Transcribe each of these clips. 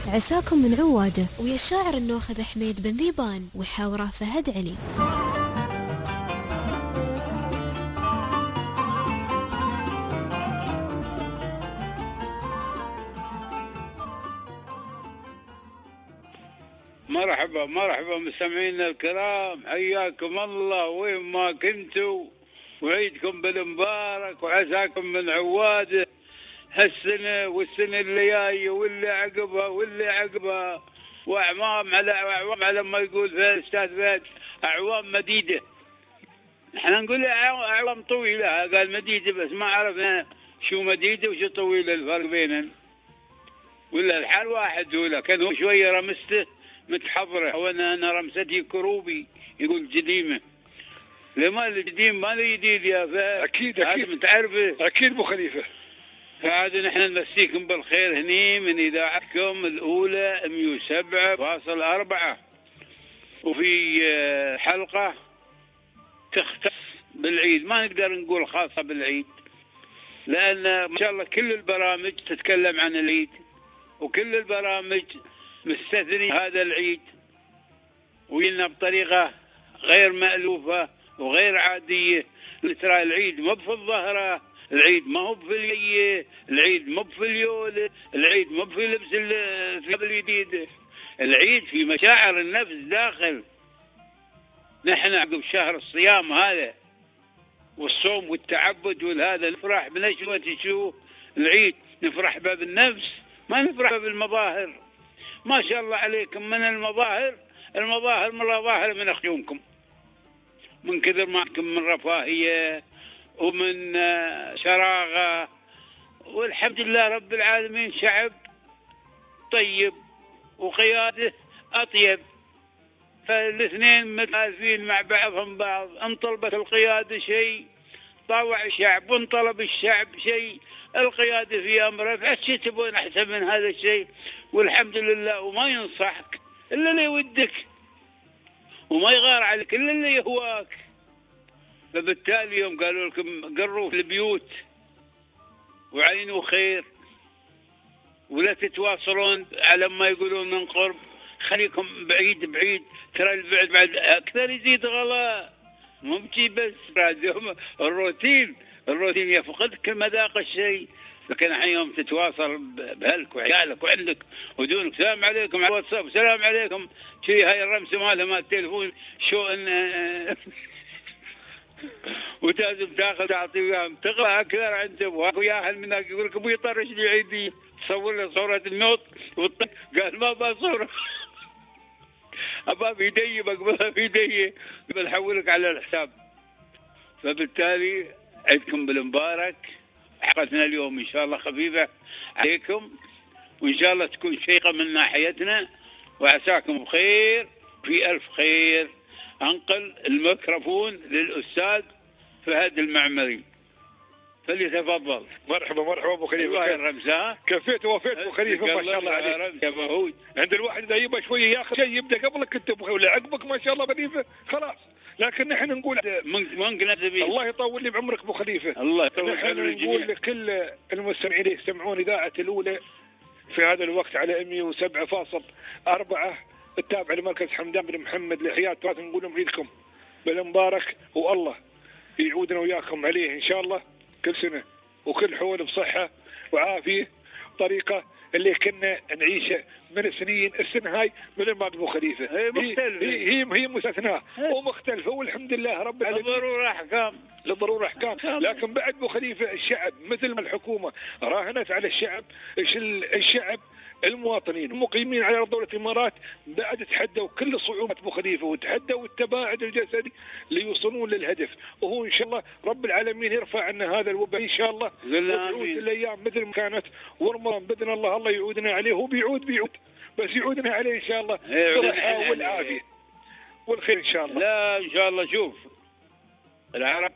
عساكم من عواده، ويا الشاعر النوخذ حميد بن ذيبان وحاوره فهد علي. مرحبا مرحبا مستمعينا الكرام، حياكم الله وين ما كنتوا، وعيدكم بالمبارك وعساكم من عواده هالسنة والسنة اللي جاية واللي عقبها واللي عقبها، وأعوام على أعوام على ما يقول في الأستاذ فهد، أعوام مديدة. احنا نقول أعوام طويلة، قال مديدة بس ما عرفنا شو مديدة وشو طويلة الفرق بينهم، ولا الحال واحد. ولا كان هو شوية رمسته متحضرة، وانا رمستي كروبي يقول جديمة. لما الجديم ما له جديد يا فهد. اكيد اكيد متعرفه اكيد ابو خليفه. فعاد نحن نمسيكم بالخير هني من اذاعتكم الاولى 107.4، وفي حلقة تختص بالعيد، ما نقدر نقول خاصة بالعيد، لان ان شاء الله كل البرامج تتكلم عن العيد، وكل البرامج مستثني هذا العيد، ويلنا بطريقة غير مألوفة وغير عادية. ترى العيد مو في الظهرة، العيد ما هو في الية، العيد مو في اليولة، العيد مو في لبس الثياب الجديدة، العيد في مشاعر النفس داخل. نحن عقب شهر الصيام هذا والصوم والتعبد والهذا نفرح بنشوة شو العيد، نفرح بها بالنفس، ما نفرح بها بالمظاهر. ما شاء الله عليكم من المظاهر مظاهر من أخيومكم، من كثر ما عندكم من رفاهية ومن شراغة، والحمد لله رب العالمين شعب طيب وقيادة أطيب، فالاثنين متآلفين مع بعضهم بعض. ان طلبت القيادة شيء طاوع الشعب، وان طلب الشعب شيء القيادة في أمره، فايش تبون أحسن من هذا الشيء؟ والحمد لله. وما ينصحك إلا اللي يودك، وما يغار عليك إلا اللي يهواك. فبالتالي يوم قالوا لكم قروا في البيوت وعينوا خير، ولا تتواصلون على ما يقولون من قرب، خليكم بعيد بعيد، ترى البعد بعد أكثر يزيد غلا. مو بشي بس الروتين يفقدك مذاق الشيء. لكن الحين يوم تتواصل بأهلك وعيالك وعندك ودونك، سلام عليكم على الواتساب، سلام عليكم، شي هاي الرمسة مالها مال التليفون شو ان وتازم تاخذ تعطي وياهم، تقرا اكثر عند ابوك ويا اهل منك، يقول لك ابوي طرش لي عيدي، تصور له صورة الموت قال ما بصورة ابا في يدي، بقبلها في يدي، بنحولك على الحساب. فبالتالي عيدكم بالمبارك، حلقتنا اليوم ان شاء الله خفيفة عليكم، وان شاء الله تكون شيقة من ناحيتنا، وعساكم بخير في الف خير. انقل الميكروفون للاستاذ فهد المعمري، فليتفضل. مرحبا مرحبا ابو خليفه. الرمزة كفيت ووفيت ابو خليفه، ما شاء الله عليك يا مهود. عند الواحد اذا يبغى شويه ياخذ شيء يبدا قبلك انت ولا عقبك، ما شاء الله خليفه خلاص. لكن نحن نقول ممكن الله يطول لي بعمرك ابو خليفه. الله يطول نحن نقول لكل المستمعين اللي يستمعون اذاعه الاولى في هذا الوقت على 107.4 التابع لمركز حمدان بن محمد لحياة تراث، نقول لهم عيدكم بالمبارك، والله يعودنا وياكم عليه ان شاء الله كل سنه وكل حول بصحه وعافيه، طريقه اللي كنا نعيشه من السنين. السنه هاي مثل ما ابو خليفه هي مستثناه ومختلفه، والحمد لله رب العالمين. للضروره احكام. لكن بعد ابو خليفه الشعب مثل ما الحكومه راهنت على الشعب، الشعب المواطنين المقيمين على ارض دوله الامارات بعد تحدوا كل صعوبات ابو خليفه، وتحدوا التباعد الجسدي ليوصلون للهدف، وهو ان شاء الله رب العالمين يرفع عنا هذا الوباء ان شاء الله، وتعود الايام مثل ما كانت، ورمضان باذن الله يعودنا عليه، هو بيعود بس يعودنا عليه ان شاء الله بالصحه والعافيه والخير ان شاء الله. لا ان شاء الله. شوف العرب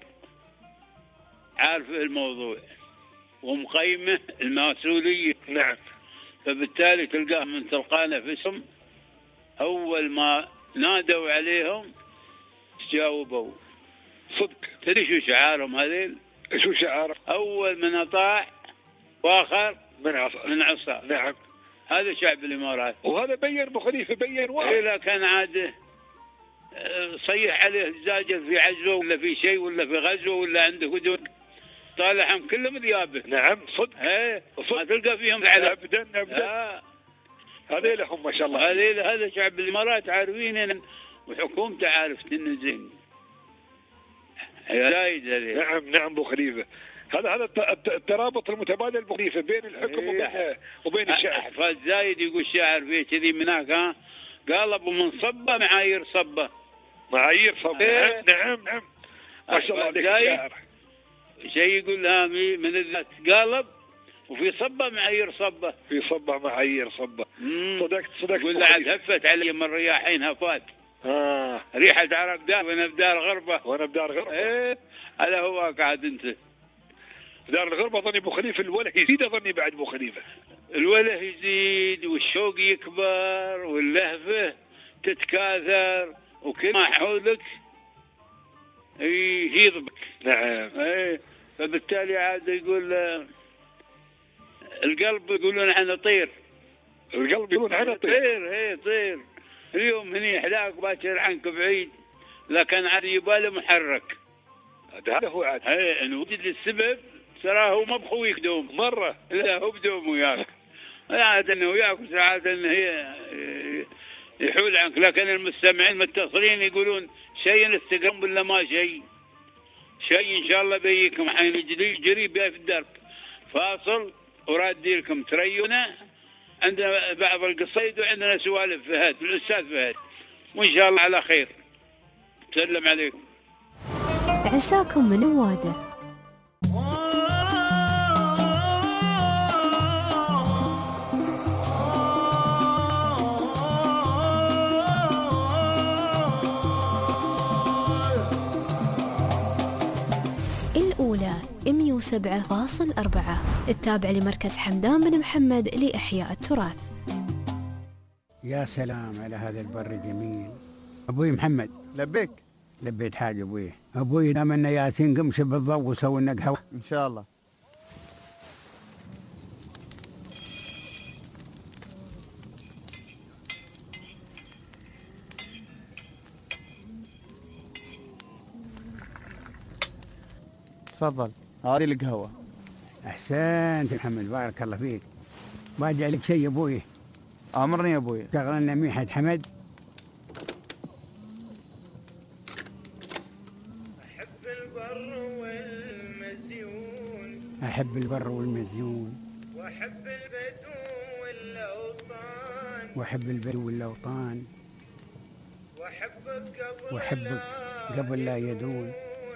عارف الموضوع ومقيمه المسؤوليه. نعم. فبالتالي تلقاه من تلقاء نفسهم اول ما نادوا عليهم تجاوبوا صدق. تدري شو شعارهم هذيل؟ شو شعارهم؟ اول من اطاع واخر من عصا. من عصا. نعم. هذا شعب الامارات. وهذا بين ابو خليفه بين واحد. اذا كان عاد صيح عليه زاجر في عزوه ولا في شيء ولا في غزوه ولا عنده هدوء طالعهم كلهم ذيابه. نعم صدق. ما تلقى فيهم على ابدا. هذه لهم ما شاء الله. هذا شعب الامارات عارفين، وحكومته عارف انه زين. نعم ابو خليفه. هذا الترابط المتبادل ابو خليفه بين الحكم وبين الشعب. احفاد زايد يقول شاعر فيه كذي من هناك، قال ابو من صبه معايير صبه. نعم ما شاء الله عليك شاعر. شيء يقول لها من الذات قالب وفي صبه معايير صبه. صدقت. يقول لها عاد هفت علي من رياحين هفات. ريحة عرب دار وانا بدار غربة. هذا هو قاعد انت. دار الغربة ظني ابو خليفة الوله يزيد، ظني بعد ابو خليفة الوله يزيد والشوق يكبر واللهفة تتكاثر وكل ما حولك يهيض. نعم. فبالتالي عاد يقول القلب يقولون عنه طير. طير. اليوم هني احلاك باكر عنك بعيد، لكن عاد يباله محرك. هذا هو عاد. ان وجد السبب تراه هو ما بخويك دوم مره، لا هو بدوم وياك. عاد انه وياك ساعات انه هي يحول عنك، لكن المستمعين متصلين يقولون شيء استقام ولا ما شيء ان شاء الله بيكم حين يجري بها في الدرب. فاصل ورادي لكم تريونا، عندنا بعض القصيد وعندنا سوالف فهد الأستاذ فهد، وإن شاء الله على خير. سلم عليكم. عساكم من واده. الأولى 107.4 التابع لمركز حمدان بن محمد لإحياء التراث. يا سلام على هذا البر الجميل. أبوي محمد لبيت حاجة أبوي دام أن ياسين قمش بالضوء وسوي النقهة إن شاء الله. تفضل هذه القهوة. أحسنت محمد بارك الله فيك. باجي لك شيء أبوي. أمرني يا أبوي. شغل لنا ميحة حمد. أحب البر والمزيون وأحب البدو والأوطان وأحبك قبل لا يدرون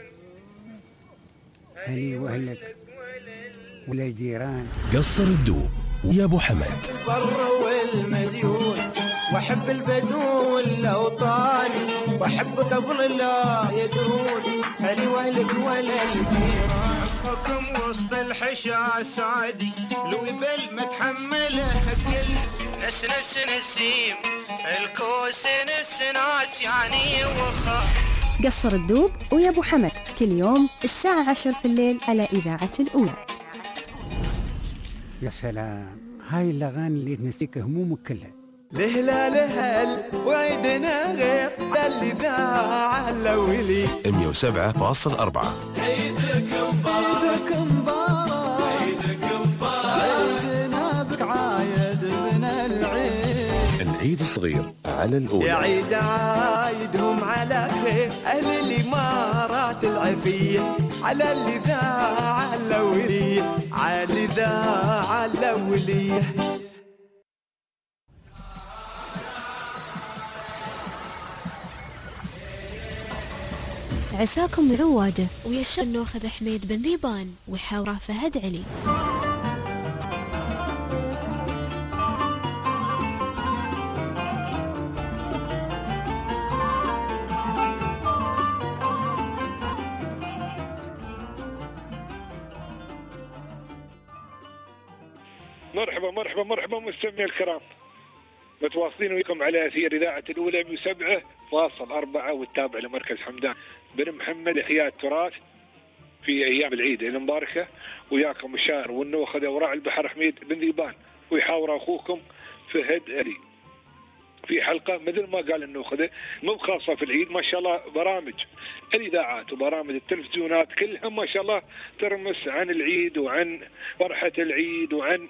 هلي وأهلك ولا جيران. قصر الدوب ويا أبو حمد. البر والمزيون وأحب البدو والأوطان وأحبك قبل لا يدرون هلي وأهلك ولا الجيران. حكم وسط الحشا سعدي لو يبل ما تحمله كل نس نسيم الكوس ناس يعني وخا. قصر الدوب ويا أبو حمد كل يوم الساعة 10 في الليل على إذاعة الأولى. يا سلام، هاي الأغاني اللي تنسيك همومك كلها. لهل وعيدنا غير الإذاعة الأولي 107.4. عيدك مبارك عيدنا بك عايد من العيد. العيد الصغير على الأولى. يا عيد عايدهم على خير أهل الإمارات العفية على الإذاعة الأولية على الإذاعة الأولية. عساكم عواده ويا الشاعر الناخذ حميد بن ذيبان وحاوره فهد علي. مرحبا مستمعي الكرام، متواصلين وياكم على اثير اذاعه الاولى 107.4 والتابع لمركز حمدان بن محمد احياء التراث في ايام العيد المباركه. وياكم الشاعر والنوخذ وراعي البحر حميد بن ذيبان ويحاور اخوكم فهد علي في حلقة مثل ما قال النوخذة مو خاصة في العيد، ما شاء الله برامج الإذاعات وبرامج التلفزيونات كلها ما شاء الله ترمس عن العيد وعن فرحة العيد وعن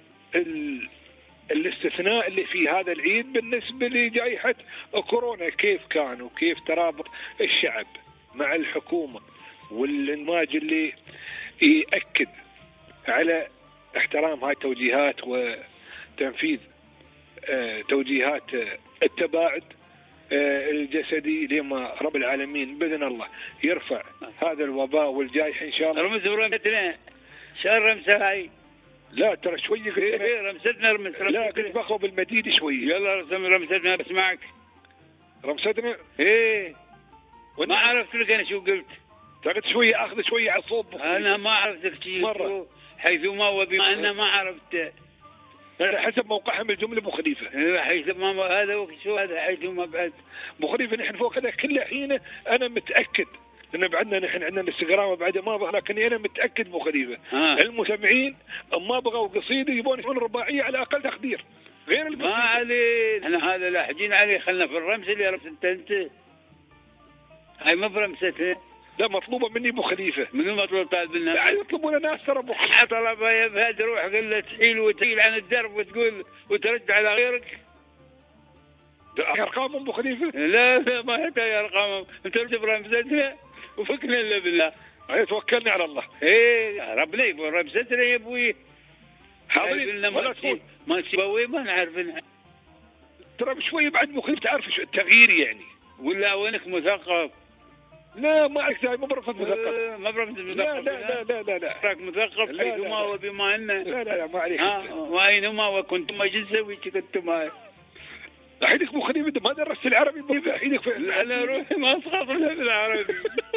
الاستثناء اللي في هذا العيد بالنسبة لجائحة كورونا، كيف كان وكيف ترابط الشعب مع الحكومة، والانماج اللي يأكد على احترام هاي التوجيهات وتنفيذ توجيهات التباعد الجسدي لما رب العالمين بإذن الله يرفع هذا الوباء والجائحة إن شاء الله. رمزتنا شهر رمسة هاي لا ترى شوي رمستنا لا كنت باخذ بالمديد شوي. يلا رمستنا بسمعك. رمستنا ايه ما عرفت لك انا شو قلت. تاخذ شوي اخذ شوي على الصوب. انا ما عرفت شيء مرة حيثما وبما انا ما عرفت. حسب موقعهم الجمله ابو خليفه. حيثما هذا وقت شو هذا حيثما بعد ابو خليفه نحن فوق هذا كل حين انا متاكد ان بعدنا نحن عندنا الانستغرام بعد ما بغى، لكني انا متاكد ابو خليفه المستمعين ما بغوا قصيده يبون يكون رباعيه على اقل تقدير غير ما عليه. احنا هذا لاحجين عليه، خلنا في الرمس اللي رمست انت هاي ما برمستها. لا مطلوبه مني ابو خليفه. منو مطلوب طالب منا؟ لا يطلبون ناس ترى ابو خليفه. طلبها يا بهاد روح قال له تحيل وتحيل عن الدرب وتقول وترد على غيرك. ارقامهم ابو خليفه؟ لا ما هي ارقامهم، انت برمستها وفكنا الا بالله. توكلنا على الله. ايه ربنا يبغى رمستنا يا ابوي. حاضرين ولا تقول ما تسوي ما نعرفها. ترى بشوي بعد ابو خليفه تعرف شو التغيير يعني. ولا وينك مثقف؟ لا ما عليك ما برفض مثقف. ما برفض مثقف. لا لا لا لا لا راك مثقف حيثما وبما ان. لا لا ما عليك. واينما وكنتما جنسوي كنتما. احيدك ابو خليفه ما درست العربي احيدك. انا روحي ما اسقط لها بالعربي.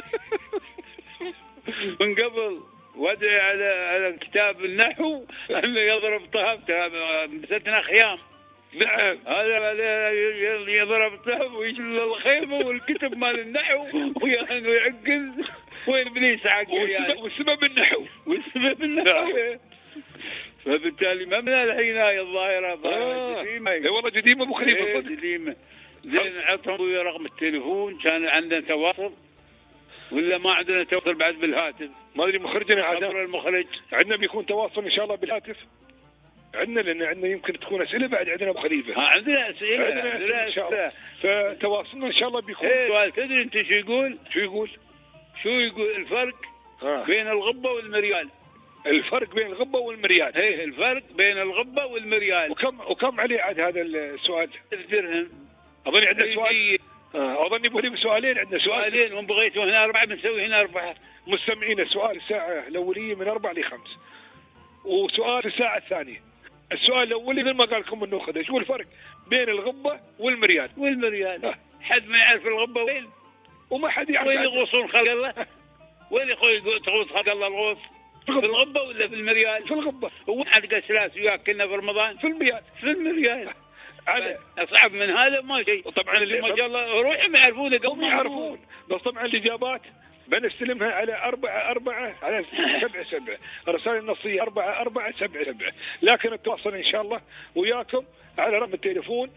من قبل وادعي على كتاب النحو انه يضرب طهب مستنا خيام. نعم هذا يضرب طهب ويشيل الخيمه والكتب مال النحو ويعقل وين ابليس عقل يعني. والسبب النحو فبالتالي ما من العنايه الظاهره. اي والله قديمه ابو خليفه قديمه. زين عطهم رقم التليفون كان عندنا تواصل ولا ما عندنا تواصل بعد بالهاتف؟ ما ادري مخرجنا عبر المخرج عندنا بيكون تواصل ان شاء الله بالهاتف. عندنا لان عندنا يمكن تكون اسئله بعد عندنا ابو خليفه. عندنا اسئله ان شاء الله. فتواصلنا ان شاء الله بيكون. سؤال تدري انت شو يقول؟ شو يقول الفرق بين الغبه والمريال؟ الفرق بين الغبه والمريال. ايه الفرق بين الغبه والمريال. وكم عليه عاد هذا السؤال؟ درهم. اظن عندنا سؤال. اظن يبغى لي سؤالين. عندنا سؤالين وان بغيتوا هنا 4 بنسوي هنا 4. مستمعين السؤال الساعه الاوليه من 4 ل 5 وسؤال في الساعه الثانيه. السؤال الاولي مثل ما قال لكم النوخذ شو الفرق بين الغبه والمريال؟ حد ما يعرف الغبه وين؟ وما حد يعرف وين يغوصون خلق الله؟ وين تغوص خلق الله الغوص؟ في الغبه ولا في المريال؟ في الغبه. هو حد سلاس وياكلنا في رمضان؟ في المريال. على اصعب من هذا ما شيء. طبعا ما شاء الله روحهم يعرفونه هم يعرفون. بس طبعا الاجابات بنستلمها على 4 على 7 الرسائل النصيه 4 لكن التواصل ان شاء الله وياكم على رقم التليفون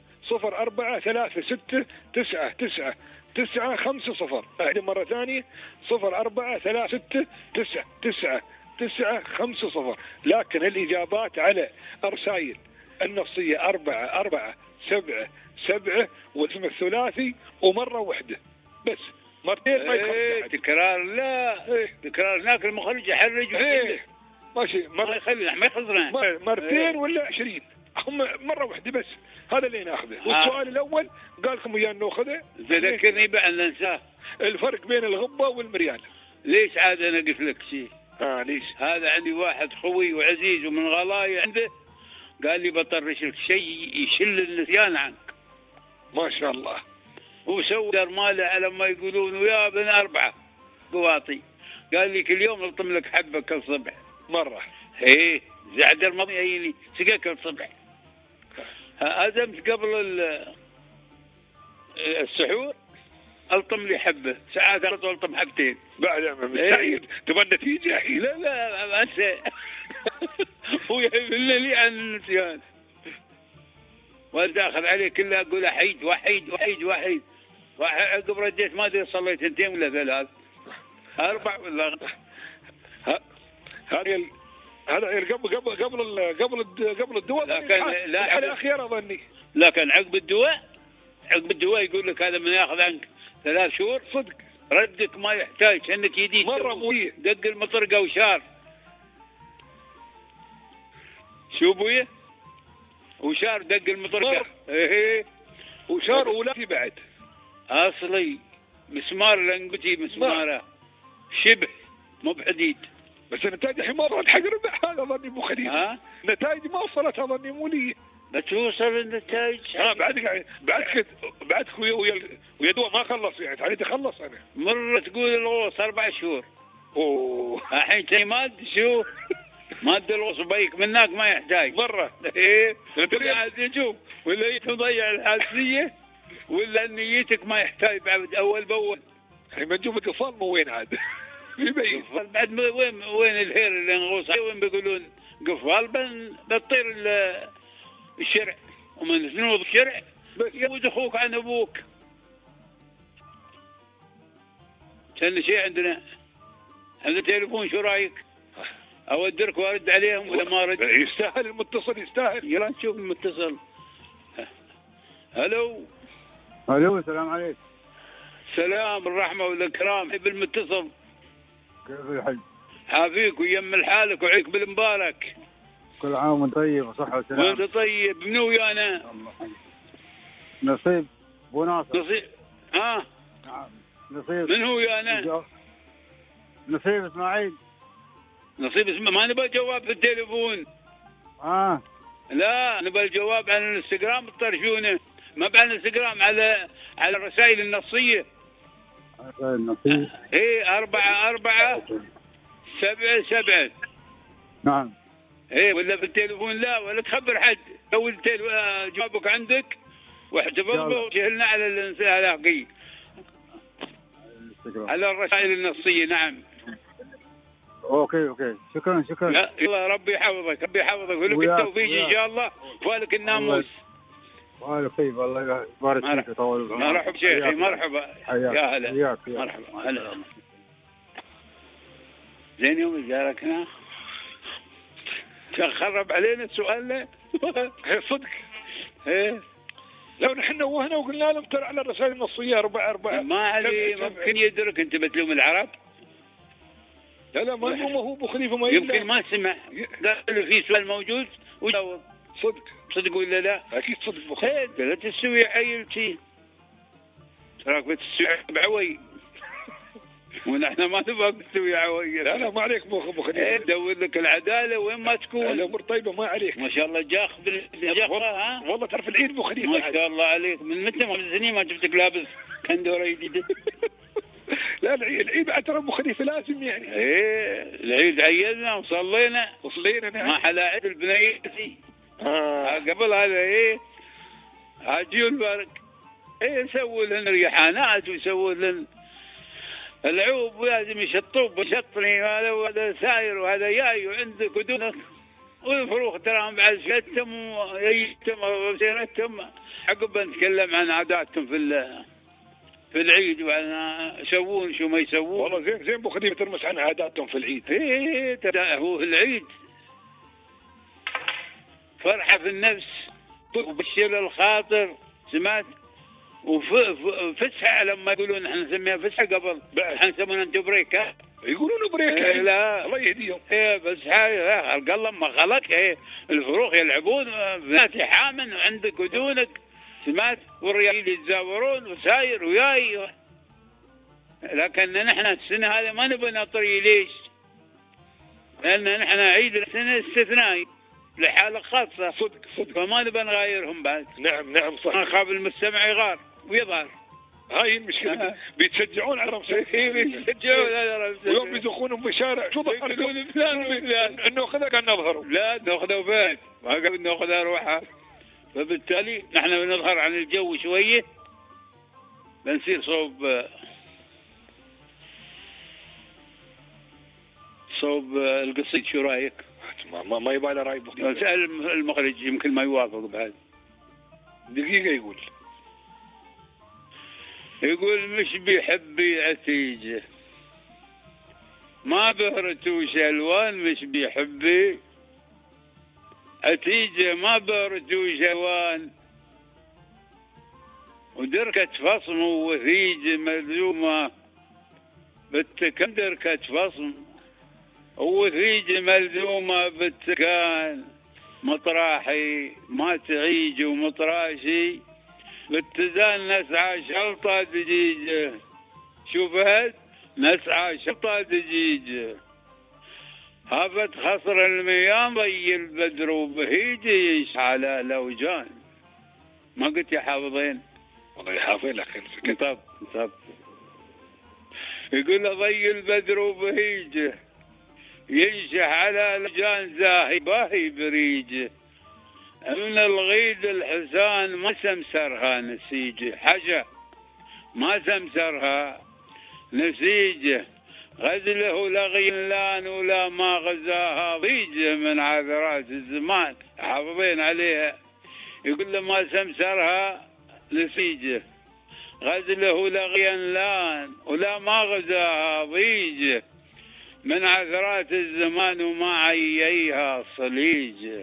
0436999950. اعيد مره ثانيه 0436999950. لكن الاجابات على الرسائل النصيه 4 والاسم الثلاثي ومره واحده بس. مرتين ما يخلص. تكرار لا. تكرار هناك المخرج يحرج. ماشي ما يخلينا ما يخسرنا. مرتين ولا 20 هم مره واحده بس. هذا اللي ناخذه. والسؤال الاول قال لكم اياه ناخذه. ذكرني بقى ننساه. الفرق بين الغبه والمريال. ليش عاد انا قلت لك شيء؟ ليش؟ هذا عندي واحد خوي وعزيز ومن غلايا عنده قال لي بطرش لك شيء يشل النسيان عنك. ما شاء الله. وسوى درماله على ما يقولون ويا ابن 4 قواطي. قال لي كل يوم الطم لك حبه كل صبح. مره. ايه زعدر ما يجيني سقى كل صبح. أزمت قبل السحور الطم لي حبه ساعات الطم حبتين بعد مستعد. تبغى النتيجه الحين؟ لا. ما انسى. هو يهبل لي عن النسيان. 04 36 99 99 50. 04 36 99 99 50. وداخل عليه كله اقول وحيد وحيد وحيد وحيد. عقب رديت ما ادري صليت 2 ولا 3 4 ولا هذا قبل الدواء. لكن لا الاخيره ظني. لكن عقب الدواء يقول لك هذا من ياخذ عنك 3 شهور. صدق ردك ما يحتاج انك يديك مره مويه دق المطرقه وشار. شو ابويا؟ وشار دق المطرقه. ايه وشار ولا في بعد اصلي مسمار لنقتي مسماره شبه مو بحديد. بس النتائج الحين ما وصلت حق ربع. هذا ظني ابو خليل. النتائج ما وصلت ظني مو لي. بتوصل النتائج. بعدك ويا دواء ما خلص يعني. تعالي تخلص انا مره تقول الغوص 4 شهور. اوه الحين تي ماد شو ماد الغوص بيك منك ما يحتاج مره. ايه قاعد تشوف ولا يضيع الحاسيه ولا نيتك ما يحتاج بعد اول باول. الحين بنشوف القفال مو وين عاد. يبين بعد وين الهير اللي نغوص وين بيقولون قفال بتطير الشرع ومن ذنوب الشرع يود اخوك عن ابوك. كان شيء عندنا تليفون شو رايك؟ اودرك وارد عليهم ولا ما ارد؟ يستاهل المتصل يستاهل. يلا نشوف المتصل. الو السلام عليكم. سلام الرحمه والاكرام. بالمتصل كيف الحج؟ حافيك ويم لحالك وعيك بالمبارك. كل عام وانت طيب وصحة وسلامة. وانت طيب. منو ويانا؟ نصيب ابو ناصر. نصيب نصيب. من هو ويانا؟ نصيب اسماعيل. نصيب اسمه ما نبغى جواب في التليفون. لا نبغى الجواب على الانستغرام تطرشونه. ما على الانستغرام على الرسائل النصيه. الرسائل النصيه. ايه 4 7 7. نعم. ايه ولا في التليفون لا ولا تخبر حد. سوي جوابك عندك واحتفظ وشهلنا على الانستغرام على الرسائل النصيه. نعم. اوكي شكرا. يلا ربي يحفظك ولك التوفيق ان شاء الله وفالك الناموس. الله خير الله يبارك فيك ويطول بعمرك. مرحبا شيخي مرحبا. يا هلا مرحبا هلا. زين يوم جارك هنا تخرب علينا سؤالنا. صدق. ايه لو نحن نوهنا وقلنا لهم ترى على الرسائل النصيه 4 ما عليه ممكن يدرك. انت بتلوم العرب. لا ما هو ابو خليفه ما يمكن ما سمع. قال في سؤال موجود وجاوب. صدق ولا لا؟ اكيد صدق ابو خليفه. لا تسوي عيلتي تراك بتسوي بعوي ونحن ما نبغى نسوي عوي. لا ما عليك ابو خليفه. ندور لك العداله وين ما تكون. الامور طيبه ما عليك. ما شاء الله جاخ ها والله تعرف العيد ابو خليفه. ما شاء الله عليك. من متى من سنين ما شفتك لابس كندوره جديده. لا العيد بعد ترى ابو خليفه لازم يعني. ايه العيد عيدنا وصلينا نعم. ما حلا عيد البنيتي. قبل هذا ايه عجيو البارك. ايه يسووا لنا ريحانات ويسووا لنا العوب ولازم يشطوب ويشطني وهذا ساير وهذا جاي وعندك ودونك والفروخ تراهم بعد شتم ويتم وسيرتم. عقب نتكلم عن عاداتهم في العيد وعن يسوون شو ما يسوون. والله زين ابو خليفه ترمس عن عاداتهم في العيد. ايه هو في العيد فرحه في النفس وبشر الخاطر. سمعت وفسحه لما يقولون احنا نسميها فسحه قبل احنا نسمونها انتم بريك. يقولون بريك. لا الله يهديهم. فسحه خلق الله ما خلق. الفروخ يلعبون ناس حامن وعندك ودونك. سمعت والريال يتزاورون وساير وياي. لكن نحن السنه هذه ما نبغى نطري. ليش؟ لان نحن عيد السنه استثنائي لحالة خاصة. صدق فما نبغى نغايرهم بعد. نعم صح. نخاف المستمع يغار ويظهر. هاي المشكلة. بيتشجعون على رمسيس. بيتشجعون على رمسيس. ويوم يدخونهم بالشارع شو ضحك يقولون فلان انه خذها كان نظهروا. لا ناخذها فين؟ ما قبل ناخذها روحها. فبالتالي نحن بنظهر عن الجو شوية. بنصير صوب القصيد. شو رايك؟ ما يبالي رايب. سأل المخرج يمكن ما يوافق بهذا. دقيقة يقول مش بيحب عتيجة ما بهرتوش ألوان، مش بيحب عتيجة ما بهرتوش ألوان، ودركة فصم ووثيجة ملزومة بالتكان، دركة فصم ووثيجة ملزومة بالتكان، مطراحي ما تعيج ومطراشي بالتزان، نسعى شلطة دجيجة، شوفت نسعى شلطة دجيجة، هبت خصر المياه ضي البدر وبهيجة يشعل الأوجان. ما قلت يا حافظين؟ والله حافظين لك. طب يقول ضي البدر وبهيجة ينشح على الأوجان، زاهي باهي بريجة، من الغيد الحسان ما سمسرها نسيجة، حاجة ما سمسرها نسيجة، غزله لغي لان ولا ما غزاها ضيجة، من عذرات الزمان حافظين عليها. يقول له ما سمسرها نسيجة، غزله لغي لان ولا ما غزاها ضيجة، من عذرات الزمان وما عييها صليجة،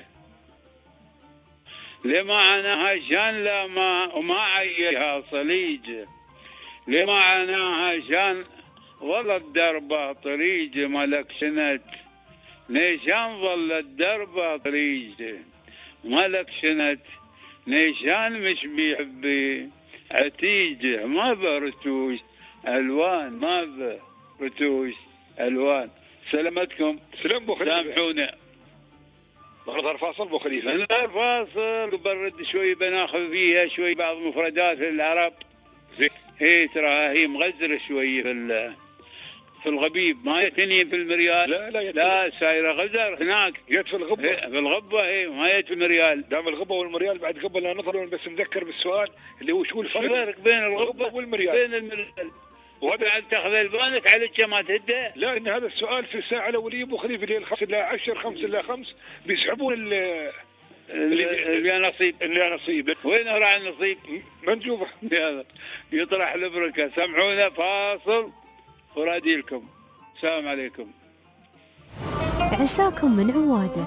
لمعناها شان لا ما وما عييها صليجة، لمعناها شان ظلت دربها طريجة، ملك سنت نيشان ظلت دربها طريجة، ملك سنت نيشان مش بيحبي عتيجة، ما برتوش ألوان، ما برتوش ألوان. سلامتكم. سلام أبو خليفة. سامحونا. نظهر فاصل أبو خليفة. نظهر فاصل وبرد شوي، بناخذ فيها شوي بعض مفردات العرب. هي ترى هي مغزرة شوي في الغبيب، ما يتني في المريال. لا سايرة غزر هناك. جت في الغبة. في الغبة هي ما يت في المريال. دام الغبة والمريال بعد قبل لا نظهر، بس نذكر بالسؤال اللي هو شو الفرق بين الغبة والمريال. بين المريال. وهذا عاد تاخذ البانك على ما تهدى. لا، ان هذا السؤال في الساعة الأولية أبو خليفة اللي هي 5 إلى 10 5 إلى 5 بيسحبون اللي نصيب. وين راح النصيب؟ منجوبة. يطرح البركة. سمعونا فاصل ورادي لكم. السلام عليكم. عساكم من عواده.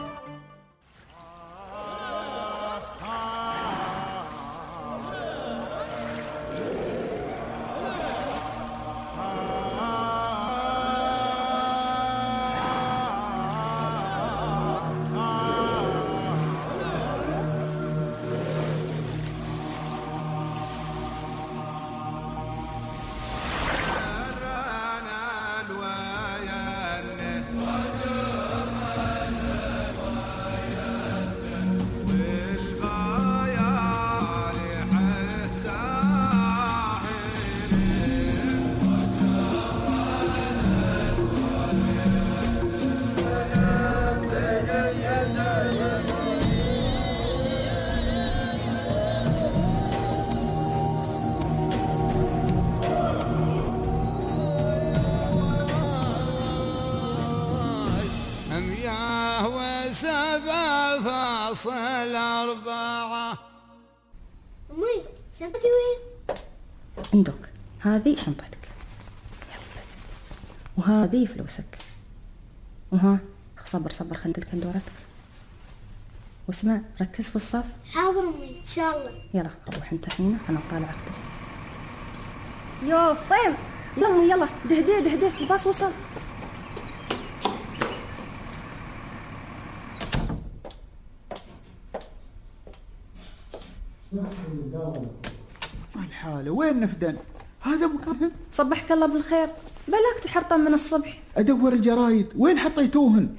أمي شنطتي وين؟ عندك هذه شنطتك، يلا بس، وهذه فلوسك، وها صبر خلينا نتلك دورتك، واسمع ركز في الصف. حاضر أمي إن شاء الله. يلا روح انت هنا أنا أطالع أكتب. يوف طيب يلا دهدي الباص وصل. الحالة وين نفدن؟ هذا مكان. صبحك الله بالخير، بلاك تحرطن من الصبح. أدور الجرايد وين حطيتوهن؟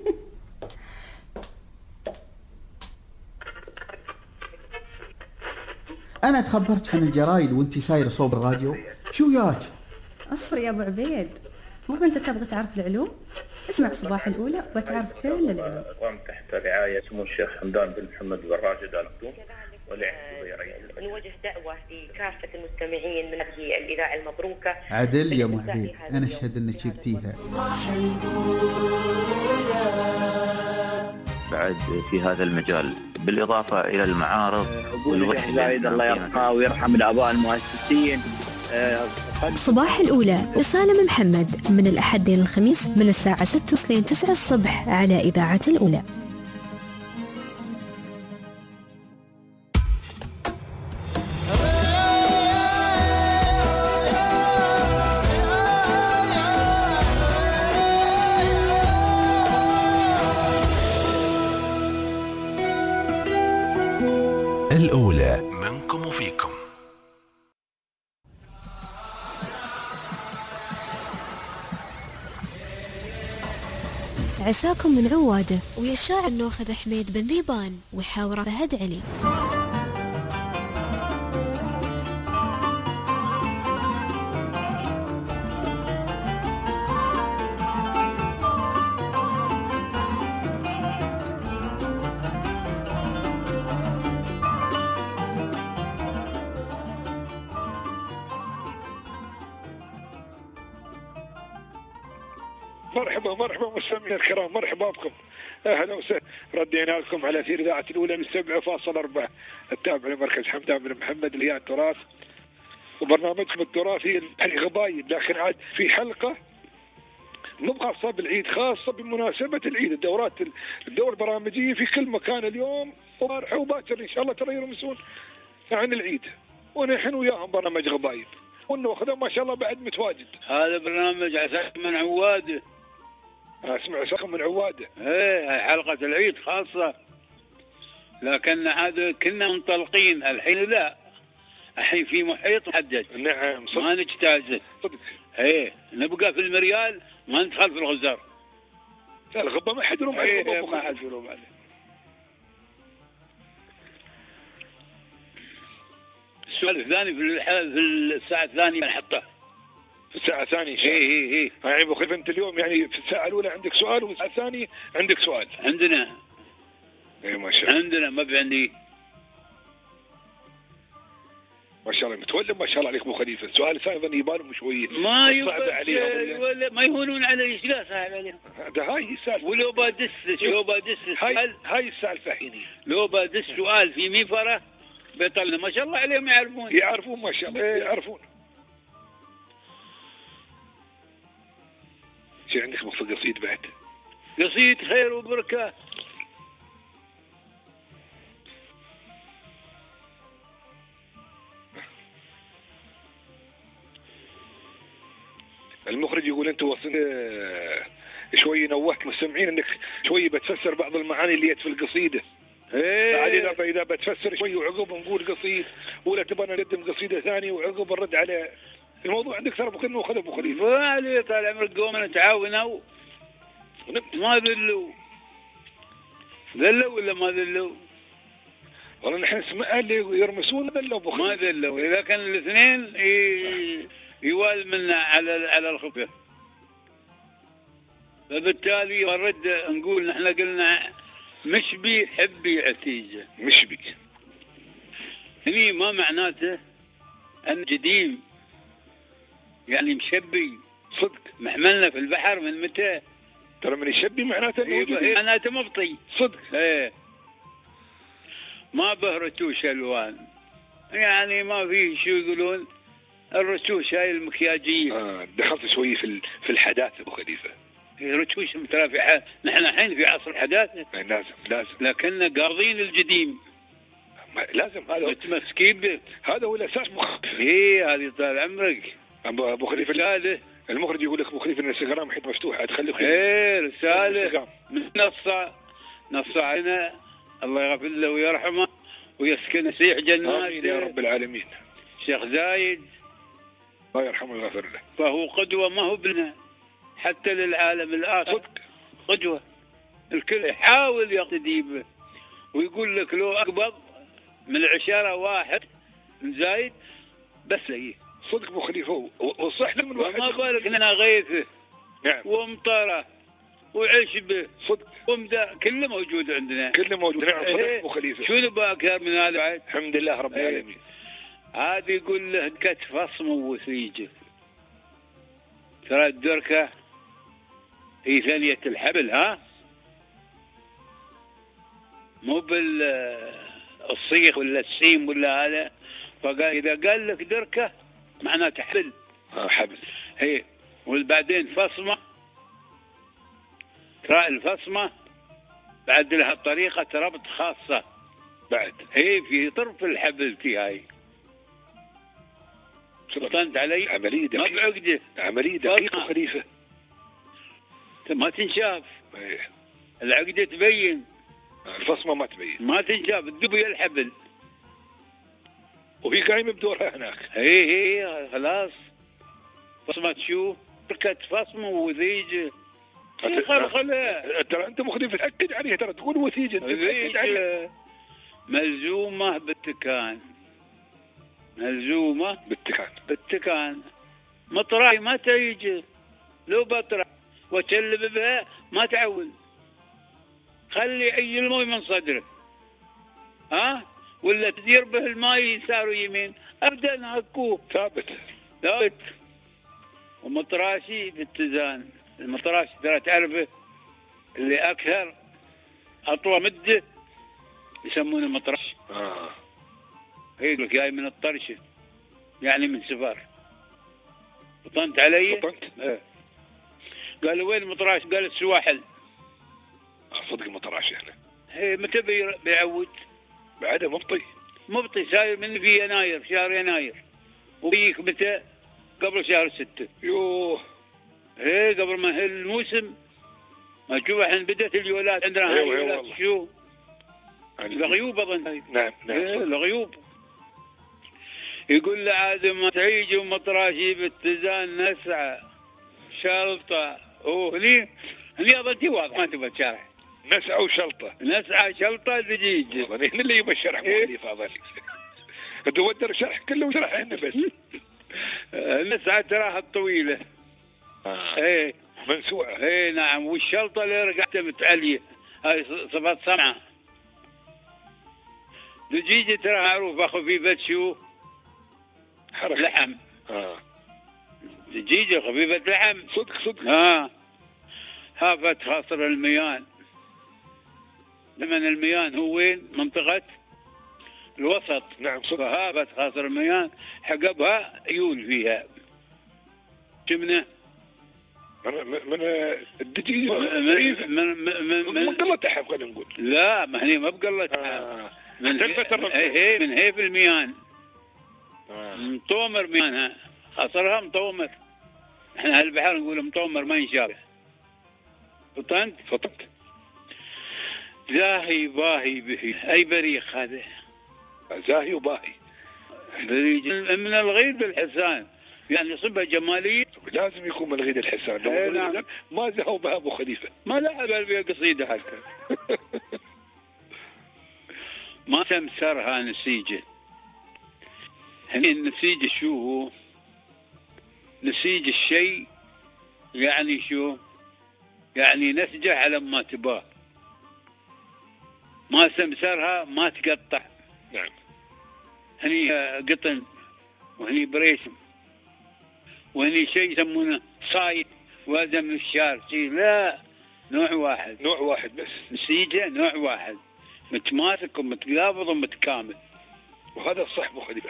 أنا تخبرت عن الجرايد وانتي سايرة صوب الراديو. شو ياك؟ أصفر يا أبو عبيد، مو بنت تبغى تعرف العلوم؟ اسمع صباح الأولى وتعرف كل العلوم. قام تحت رعاية سمو الشيخ حمدان بن محمد بن راشد آل مكتوم نوجه دعوة لكافة المستمعين من هذه الإذاعة المبروكة. عدل يا أبو عبيد، أنا أشهد أنك جبتيها. بعد في هذا المجال بالإضافة إلى المعارض. أبونا الشيخ زايد الله يرحمه ويرحم الآباء المؤسسين. صباح الأولى لسالم محمد من الأحد إلى الخميس من الساعة 6 لين 9 الصبح على إذاعة الأولى. الأولى منكم وفيكم. عساكم من عواده ويا الشاعر ناخذ حميد بن ذيبان وحاوره فهد علي. مرحبا مستمعينا الكرام، مرحبا بكم، اهلا وسهلا. ردينا لكم على اثير اذاعه الاولى من 7.4 التابع لمركز حمدان بن محمد اللي هي التراث، وبرنامجكم التراثي الغبايب. لكن عاد في حلقه مو خاصه بالعيد، خاصه بمناسبه العيد. الدور البرامجيه في كل مكان اليوم وباكر ان شاء الله ترى يرمسون عن العيد، ونحن وياهم برنامج غبايب، والنوخذه ما شاء الله بعد متواجد. هذا برنامج عساكم من عواده. اسمع عساكم من عواده. ايه حلقة العيد خاصة، لكن هذا كنا منطلقين، الحين لا، الحين في محيط محدد. نعم صدق. ما نجتازه صدق. ايه نبقى في المريال، ما ندخل في الغزار. الغبة ما حد يروم عليه. ايه ما حد يروم عليه. السؤال الثاني في الساعة الثانية نحطه. في الساعة الثانية إن شاء الله. إيه. يعني أبو خليفة أنت اليوم يعني في الساعة الأولى عندك سؤال وفي الساعة الثانية عندك سؤال. عندنا. إيه ما شاء الله. عندنا ما بعندي. ما شاء الله متولم ما شاء الله عليك أبو خليفة. السؤال الثاني ظني يبالهم شوية. ما ولا ما يهونون علي، ايش لا سهل عليهم. هذا هاي السالفة. ولو بدس هاي السالفة حيني. لو بدس سؤال في ميفرة بيطلع ما شاء الله عليهم يعرفون ما شاء الله يعرفون. شو عندك مقصد قصيد بعد؟ قصيد خير وبركة. المخرج يقول انت شوي نوهت مستمعين انك شوي بتفسر بعض المعاني اللي في القصيده. بعد اذا بتفسر شوي وعقب نقول قصيد، ولا تبغى نقدم قصيده ثانيه وعقب نرد على الموضوع. عندك ترى بكل خذ ابو خليفه. ما عليه طال عمرك، قومنا تعاونوا ما ذلوا ولا ما ذلوا. والله نحن سمعنا اللي يرمسون ذلوا ابو خليفه. ما ذلوا، اذا كان الاثنين يوال منا على الخفه، فبالتالي نرد نقول نحن قلنا مشبي حبي عتيجه. مشبي هني ما معناته ان قديم، يعني مشبي صدق. محملنا في البحر من متى؟ ترى من يشبي معناته معناته مبطي صدق. ايه ما به رتوش الوان، يعني ما فيه شو يقولون الرتوش هاي المكياجيه. دخلت شوي في الحداثه ابو خليفه. رتوش مترافعه، نحن الحين في عصر الحداثه. لازم لكننا قاضين القديم. لازم هذا متمسكين به، هذا هو الاساس. ايه هذه طال عمرك. ابو خليفه رساله المخرج يقول لك ابو خليفه الانستغرام حيت مفتوح، ادخل ايه رساله نص علينا، الله يغفر له ويرحمه ويسكن سيح جنات يا رب العالمين. شيخ زايد الله يرحمه ويغفر له، فهو قدوه ما هو بنا حتى للعالم الاخر. صدق قدوه، الكل يحاول يقتدي به ويقول لك لو اقبض من 10 واحد من زايد بس ليه. صدق ابو خليفه وصح من واحد. ما بالك اننا غيثه. نعم. ومطره وعشبه. صدق. ومدا كله موجود عندنا. كله موجود. نعم صدق ابو خليفه. شو نبغى اكثر من هذا بعد؟ الحمد لله رب العالمين. هذا يقول له كتف اصم وثيجه. ترى الدركه هي ثانيه الحبل. ها مو بالصيغ ولا السيم ولا هذا. فقال إذا قال لك دركة معناته حبل. حبل. هي وبعدين فصمة، ترى الفصمة بعد لها طريقة ربط خاصة بعد. هي في طرف الحبل في هاي. فهمت علي؟ عملية دقيقة. ما بعقدة. عملية دقيقة خليفة. ما تنشاف. ايه. العقدة تبين. الفصمة ما تبين. ما تنشاف، تدب ويا الحبل. وهي قايمة بدورها هناك. هي خلاص. فصمة تشوف تركت فصمة وذيج. خلخلة. ترى أنت مخليف تأكد عليها، ترى تقول وثيج أنت تأكد عليها. ملزومة بالتكان. ملزومة بالتكان. مطرح ما تيجي، لو بطرح وتشلب بها ما تعول. خلي أي الماء من صدره، ولا تدير به الماء يسار يمين أبدا. هكو ثابت. ومطراشي باتزان. المطراش ترى تعرفه اللي أكثر أطول مدة يسمونه مطرش. يقولك جاي من الطرشة، يعني من سفر. فطنت علي؟ فطنت. قالوا وين المطراش؟ قال السواحل. صدق المطراش هنا. متى بيعود؟ بعده مبطي ساير من في يناير، شهر يناير. وبيك متى؟ قبل شهر 6. يوه. قبل ما الموسم. ما تشوف الحين بدأت اليولات عندنا. هاي اليولات شو؟ الغيوب أظن. نعم. الغيوب. يقول له عاد ما تعيجوا مطراشي باتزان نسعى شلطة. هني أظن واضح، ما تبغى تشرح. نسعى وشلطة. نسعى شلطة دجيج. هنا اللي يبغى الشرح مخليف هذا. أنت ودر الشرح كله وشرح هنا بس. النسعة تراها الطويلة. منسوعة. نعم. والشلطة اللي رقعتها متعلية، هاي صفات صنعة. دجيجة تراها معروفة خفيفة شو؟ حركة. لحم. دجيجة خفيفة لحم. صدق. هافت خاصر الميان. لمن الميان هو وين؟ منطقة الوسط. نعم صدق. فهافت خاصر الميان حقبها عيون فيها. شمنه؟ من الدجيجة. من قلة لحم خلينا نقول. لا، ما هي ما بقلة لحم. من هيف الميان. مطومر ميانها، خاصرها مطومر. احنا هالبحر نقول مطومر ما ينشاف. فطنت. زاهي باهي به. اي بريق هذا. زاهي وباهي. بريق من الغيد بالحسان، يعني صبة جمالية. لازم يكون من غيد الحسان. نعم. ما زهوا بها أبو خليفة. ما لعب بها قصيدة حتى. ما تمسرها نسيجة. هني النسيج شو هو؟ نسيج الشيء يعني شو؟ يعني نسجه على ما تباه. ما تمسرها ما تقطع. نعم. هني قطن وهني بريشم وهني شيء يسمونه صايد، وهذا من الشعر شيء. لا، نوع واحد بس. نسيجه نوع واحد، متماسك ومتقابض ومتكامل. وهذا الصح ابو خليفه.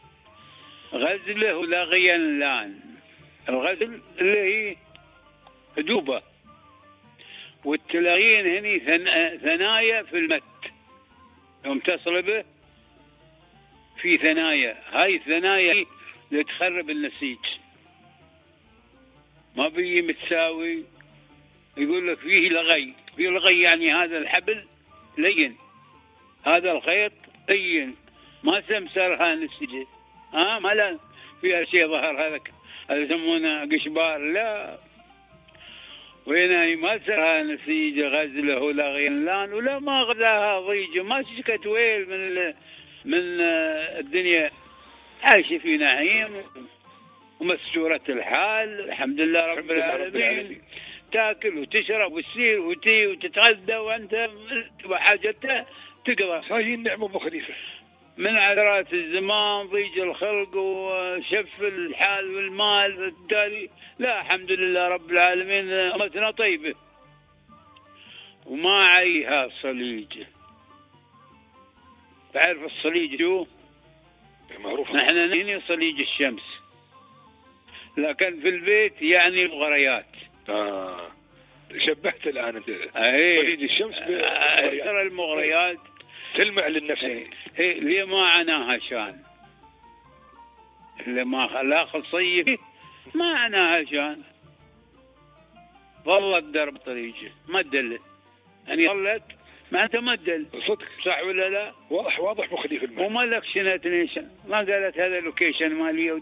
غزله لغيان لان. الغزل اللي هي هدوبه، والتلاغين هني ثنايا في المت. يوم تصلبه في ثنايا، هاي الثنايا اللي تخرب النسيج. ما بيجي متساوي. يقول لك فيه لغي. فيه لغي يعني هذا الحبل لين، هذا الخيط لين، ما تمسرها نسيجه. ما لا فيها شيء ظهر هذا يسمونه قشبار. لا، وهنا ما سرها نسيجه. غزله لغيان لان، ولا ما غزاها ضيجه. ما شكت ويل من الدنيا، عايشه في نعيم ومسجورة الحال الحمد لله رب العالمين. تاكل وتشرب وتسير وتي وتتغذى وانت وحاجتها تقضى. هاي النعمه ابو خليفه. من عثرات الزمان ضيج الخلق وشف الحال والمال، بالتالي لا الحمد لله رب العالمين امتنا طيبه وما عليها صليجه. تعرف الصليج شو؟ معروف. نحن نعني صليج الشمس، لكن في البيت يعني المغريات. شبهت الآن أنت صليج الشمس ترى المغريات تلمع للنفس. هي اللي ما عناها شان، اللي ما خلاق الصيف ما عناها شان، ظلت درب طريقه ما تدل، يعني ظلت معناتها ما تدل. صدق صح ولا لا؟ واضح مخليف المعنى. وما لكشنت نيشن، ما قالت هذا اللوكيشن مالي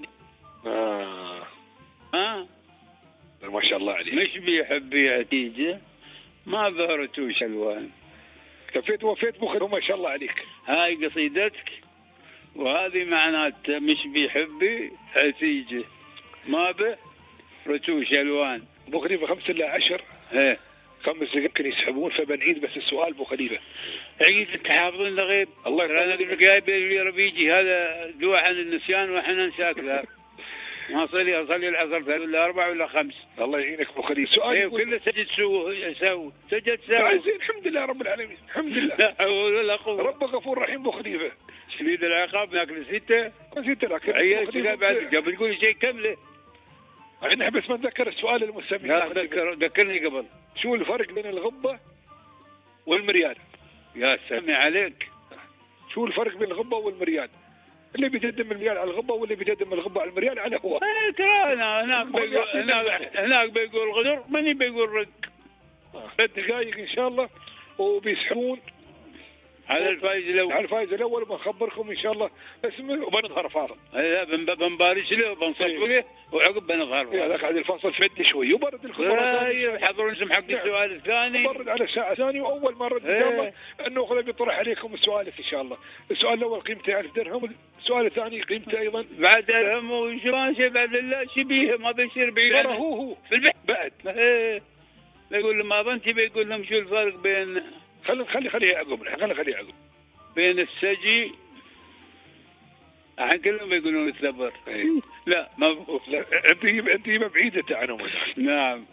ما شاء الله عليك. مش بيحب يعتيجه، ما ظهرتوش الوان. كفيت وفيت مخليف ما شاء الله عليك. هاي قصيدتك، وهذه معنات مش بيحب عتيجه، ما به رتوش الوان. ابو خليفه 5 إلى 10 ايه 5 دقائق يمكن يسحبون، فبنعيد بس السؤال ابو خليفه. عيد التحافظون لغيب. الله يسلمك. انا قلت جايب لي بيجي هذا دواء عن النسيان واحنا ننساك ذا. ما اصلي العصر ولا 4 ولا 5. الله يعينك ابو خليفه. سؤال ايه كله سجد سجد زين الحمد لله رب العالمين. الحمد لله. لا حول ولا قوه. رب غفور رحيم ابو خليفه. شديد العقاب ناكل 6. نسيت لكن عيالك بعد قبل تقول شيء كمله. احنا بس ما نذكر السؤال المستمعين. لا ذكرني قبل. شو الفرق بين الغبه والمريال؟ يا سامي عليك. شو الفرق بين الغبه والمريال؟ اللي بيتقدم المريال على الغبه واللي بيتقدم الغبه على المريال على هو. ترى انا هناك بيقول غدر، ماني بيقول رق. 3 دقائق ان شاء الله وبيسحبون على الفايز الاول. على الفايز الاول بنخبركم ان شاء الله اسمه وبنظهر فاصل. لا بنبارش له وبنصفق له وعقب بنظهر فاصل. لك هذه الفاصل فد شوي وبرد لكم مره حضروا اسم حق السؤال الثاني. برد على الساعه الثانيه، واول مره ان شاء الله انه خلينا بيطرح عليكم السؤال ان شاء الله. السؤال الاول قيمته 1000 درهم، السؤال الثاني قيمته ايضا بعد درهم وشلون شيء بعد الله شبيه ما بيصير بعيد. هو في البحث بعد بيقول له ما بنتي بيقول لهم شو الفرق بين خليه عقب خليه عقب بين السجي الحين كلهم بيقولون الثبر. لا ما هو لا انت بعيدة عنهم. نعم.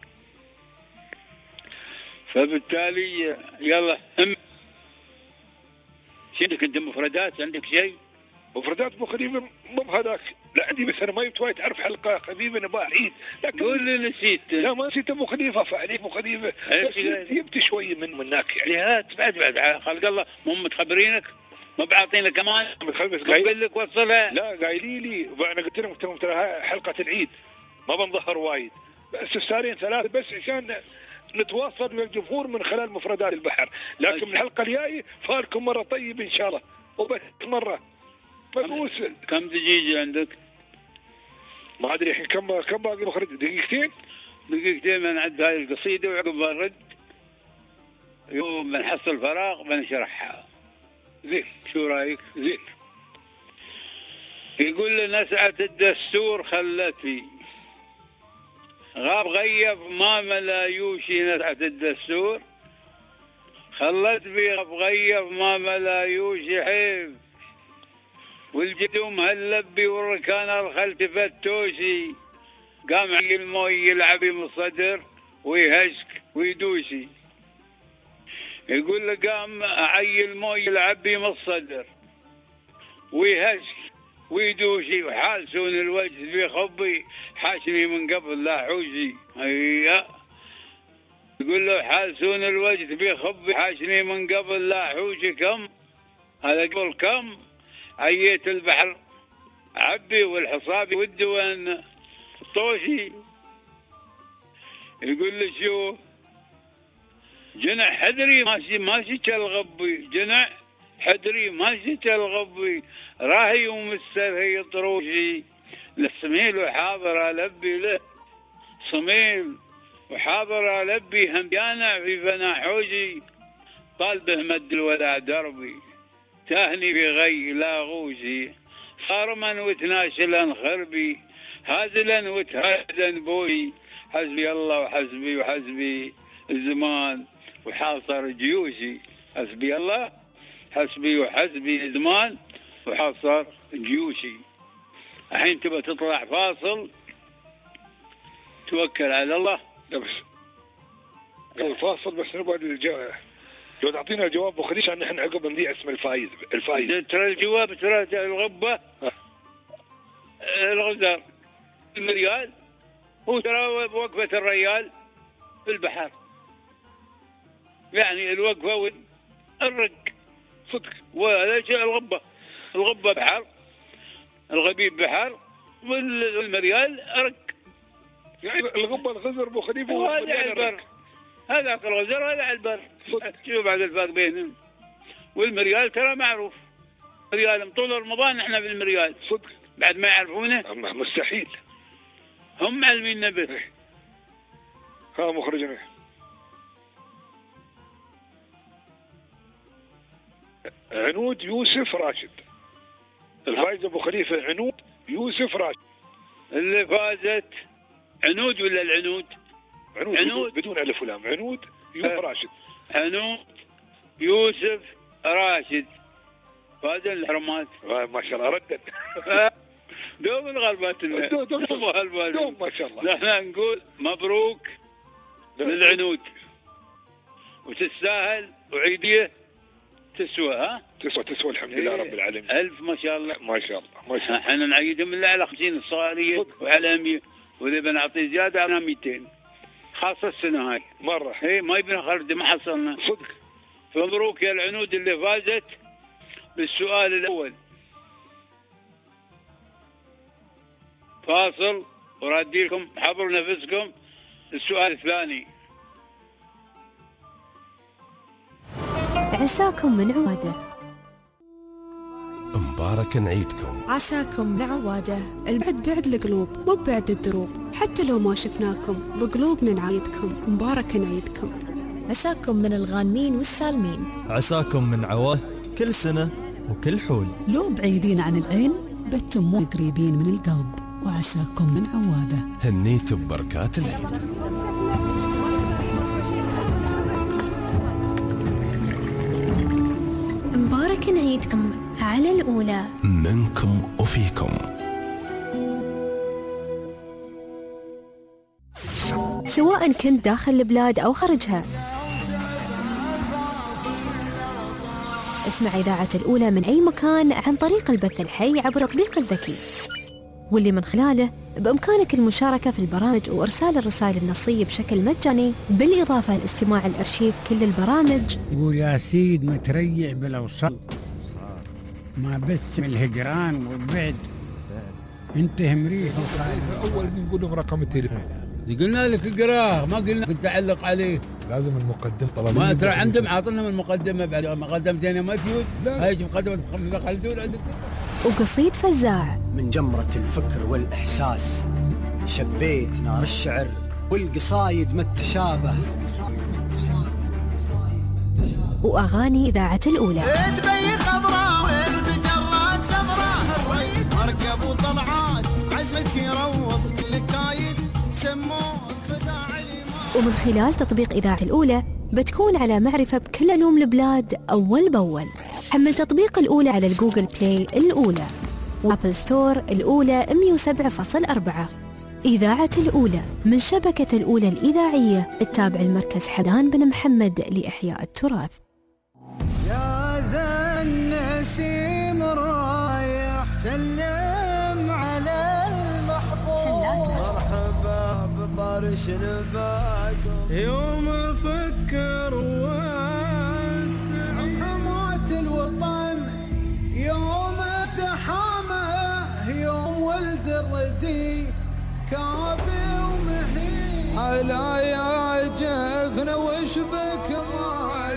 فبالتالي يلا عندك انت مفردات؟ عندك شيء؟ مفردات ابو خليفه مو بهذاك. لا عندي بس انا ما توي تعرف حلقه خفيفه نبغى عيد. لكن قول لي نسيت. لا ما نسيت ابو خليفه، فعليك ابو خليفه جبت شوي من هناك يعني. هات بعد خلق الله مو متخبرينك، ما بعطينا كمان قايل لك وصلها. لا قايلين لي وانا قلت لهم ترى حلقه العيد ما بنظهر وايد، بس السارين 3 بس عشان نتواصل مع الجمهور من خلال مفردات البحر. لكن من الحلقه الجايه فالكم مره طيب ان شاء الله وبس مره مفوس. كم دقيقه عندك؟ ما ادري الحين كم باقي مخرج؟ دقيقتين من عند هاي القصيده وعقب الرد يوم بنحصل فراغ بنشرحها. زين شو رايك؟ زين. يقول لنا نسعة الدستور خلتي غاب غيب ما ملا يوشي. نسعة الدستور خلت بي غاب غيب ما ملا يوشي حيف، والجدوم هاللبي والركان الخلت فتوشي، قام عي الموي يلعب من الصدر ويهشك ويدوشي. يقول له قام عي الموي يلعب من الصدر ويهشك ويدوشي، وحاسون الوجه في خبي حاشني من قبل لا حوشي. هيا يقول له حاسون الوجه في خبي حاشني من قبل لا حوشي. كم هذا قبل كم عييت البحر عبي والحصابي والدوان طوشي. يقول له شو جنح حدري ماشي كالغبي، جنح حدري ماشي كالغبي، راهي ومستر هي طروشي. للسميل وحاضر ألبي له صميل وحاضر ألبي هميانع في فناحوجي، طال به مد الوداع دربي تهني في غي لا غوشي، صارما وتناشلا خربي هازلا وتهادا بوي، حسبي الله وحسبي وحسبي الزمان وحاصر جيوشي. حسبي الله حسبي وحسبي الزمان وحاصر جيوشي. الحين تبى تطلع فاصل توكل على الله. بس الفاصل بس نبغى لو تعطينا الجواب وخليش عشان نحن عقب نذيع اسم الفايز. ترى الجواب ترى الغبة الغزر المريال، هو ترى وقفة الريال في البحر، يعني الوقفة والرق صدق. وهذا شيء الغبة بحر، الغبيب بحر، والمريال أرق. يعني الغبة الغزر أبو خليفة وهذا على البر، هذاك الغزر هذا على البر. شوف بعد الفرق بينهم. والمريال ترى معروف، مريال طول رمضان احنا في المريال صدق، بعد ما يعرفونه مستحيل، هم معلمين به. ها مخرجنا عنود يوسف راشد، الفايز ابو خليفه عنود يوسف راشد. اللي فازت عنود ولا العنود؟ عنود بدون الف ولام. عنود يوسف راشد. عنود يوسف راشد فاز الحرمات. ما شاء الله ردد. دوم الغلبات دوم ما شاء الله. نحن نقول مبروك للعنود، وتستاهل وعيديه تسوى. ها تسوى الحمد لله رب العالمين. ألف ما شاء الله ما شاء الله ما شاء الله. احنا نعيدهم بالله على 50 الصغاريه وعلى 100، واذا بنعطي زياده على 200 خاصه السنه هاي مره. ما يبي نخرج ما حصلنا صدق. فمبروك يا العنود اللي فازت بالسؤال الاول. فاصل ورادي لكم، حضروا نفسكم. السؤال الثاني. عساكم من عواده. مبارك عيدكم. عساكم من عواده. البعد بعد القلوب مو بعد الدروب، حتى لو ما شفناكم بقلوبنا نعيدكم. مبارك عيدكم. عساكم من الغانمين والسالمين. عساكم من عواه كل سنة وكل حول. لو بعيدين عن العين بتمون قريبين من القلب. وعساكم من عواده. هنيت ببركات العيد. مبارك عيدكم على الأولى. منكم وفيكم. سواء كنت داخل البلاد أو خارجها، اسمع إذاعة الأولى من أي مكان عن طريق البث الحي عبر التطبيق الذكي، واللي من خلاله بإمكانك المشاركة في البرامج وإرسال الرسائل النصية بشكل مجاني، بالإضافة لاستماع الأرشيف كل البرامج. يقول يا سيد متريع بالأوصال، ما بس من الهجران والبعد انت مريح. أول نقول لهم رقم التليفون، قلنا لك اقراه، ما قلنا لك تعلق عليه. لازم المقدم طبعا. ما ترى عندهم عاطلنا من المقدمة بعد مقدمتين ما تيود. هاي مقدمة محمد خلدون عندك. وقصيد فزاع من جمرة الفكر والإحساس شبيت نار الشعر، والقصايد ما تشابه. وأغاني إذاعة الأولى. البي خضراء والبجرات سمراء، الريد مركب وطلعات عزمك يروض كل كايد سموك فزاع. ومن خلال تطبيق إذاعة الأولى بتكون على معرفة بكل علوم البلاد أول بأول. حمل تطبيق الأولى على الجوجل بلاي الأولى وآبل ستور الأولى 107.4. إذاعة الأولى من شبكة الأولى الإذاعية التابع المركز حمدان بن محمد لإحياء التراث. يا ذا النسيم رايح سلم على المحبوب، مرحبا بطرش نباكم يوم فكر واستعين، حماة الوطن يوم اتحامه، يوم ولد الردي كابي ومحين، على يا جفن وش بك ما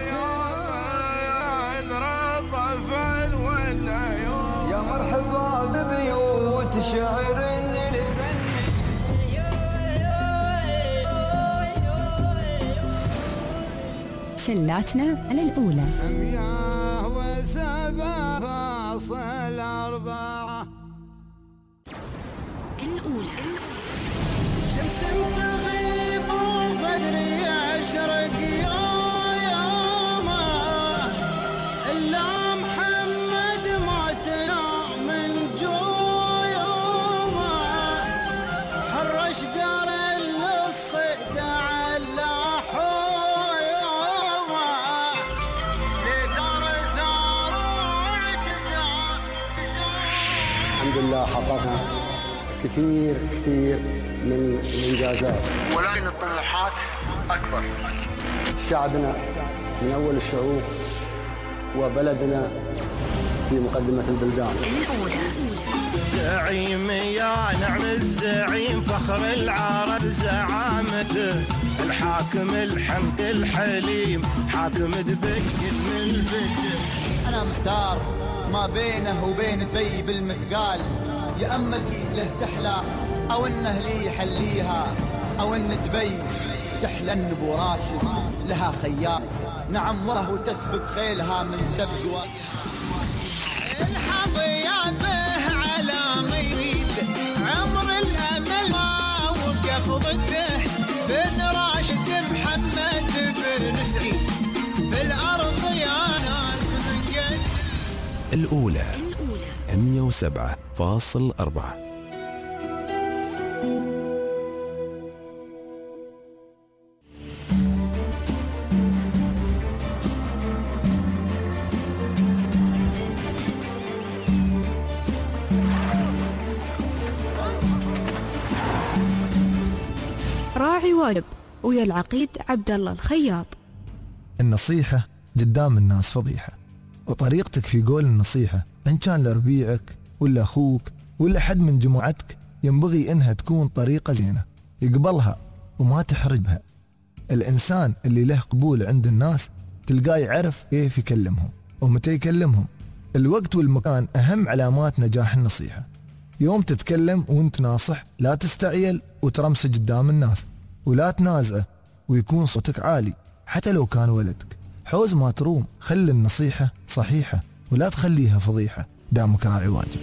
طفل والعيون، يا مرحبا ببيوت شعر شلاتنا على الأولى. 107.4 الأولى. شمس تغيب وفجر يشرق يومه، إلا محمد معتنا من جيومه، حرش قرن للصيد على حيومه، الحمد لله حققنا كثير من الإنجازات، ولكن الطموحات أكبر. شعبنا من أول الشعوب وبلدنا في مقدمة البلدان. زعيم يا نعم الزعيم فخر العرب زعامته، الحاكم الحمد الحليم حاكم دبك من الفتح. أنا محتار ما بينه وبين دبي بالمثقال، يا أمتي له تحلى أو إنه لي يحليها، أو إن دبي تحلى النبو راشد لها خيال، نعم وهو تسبق خيلها من سبق الحظ به على ما يريد، عمر الأمل ما وقف ضده، بن راشد محمد بن سعيد في الأرض يا ناس من قد. الأولى 107.4. راعي واجب ويا العقيد عبد الله الخياط. النصيحة قدام الناس فضيحة، وطريقتك في قول النصيحة إن كان لربيعك ولا أخوك ولا حد من جماعتك ينبغي إنها تكون طريقة زينة يقبلها وما تحرج بها. الإنسان اللي له قبول عند الناس تلقاه يعرف كيف يكلمهم ومتى يكلمهم. الوقت والمكان أهم علامات نجاح النصيحة. يوم تتكلم وانت ناصح لا تستعيل وترمسج قدام الناس، ولا تنازعه ويكون صوتك عالي حتى لو كان ولدك. حوز ما تروم، خلي النصيحة صحيحة ولا تخليها فضيحة، دامك راعي واجب.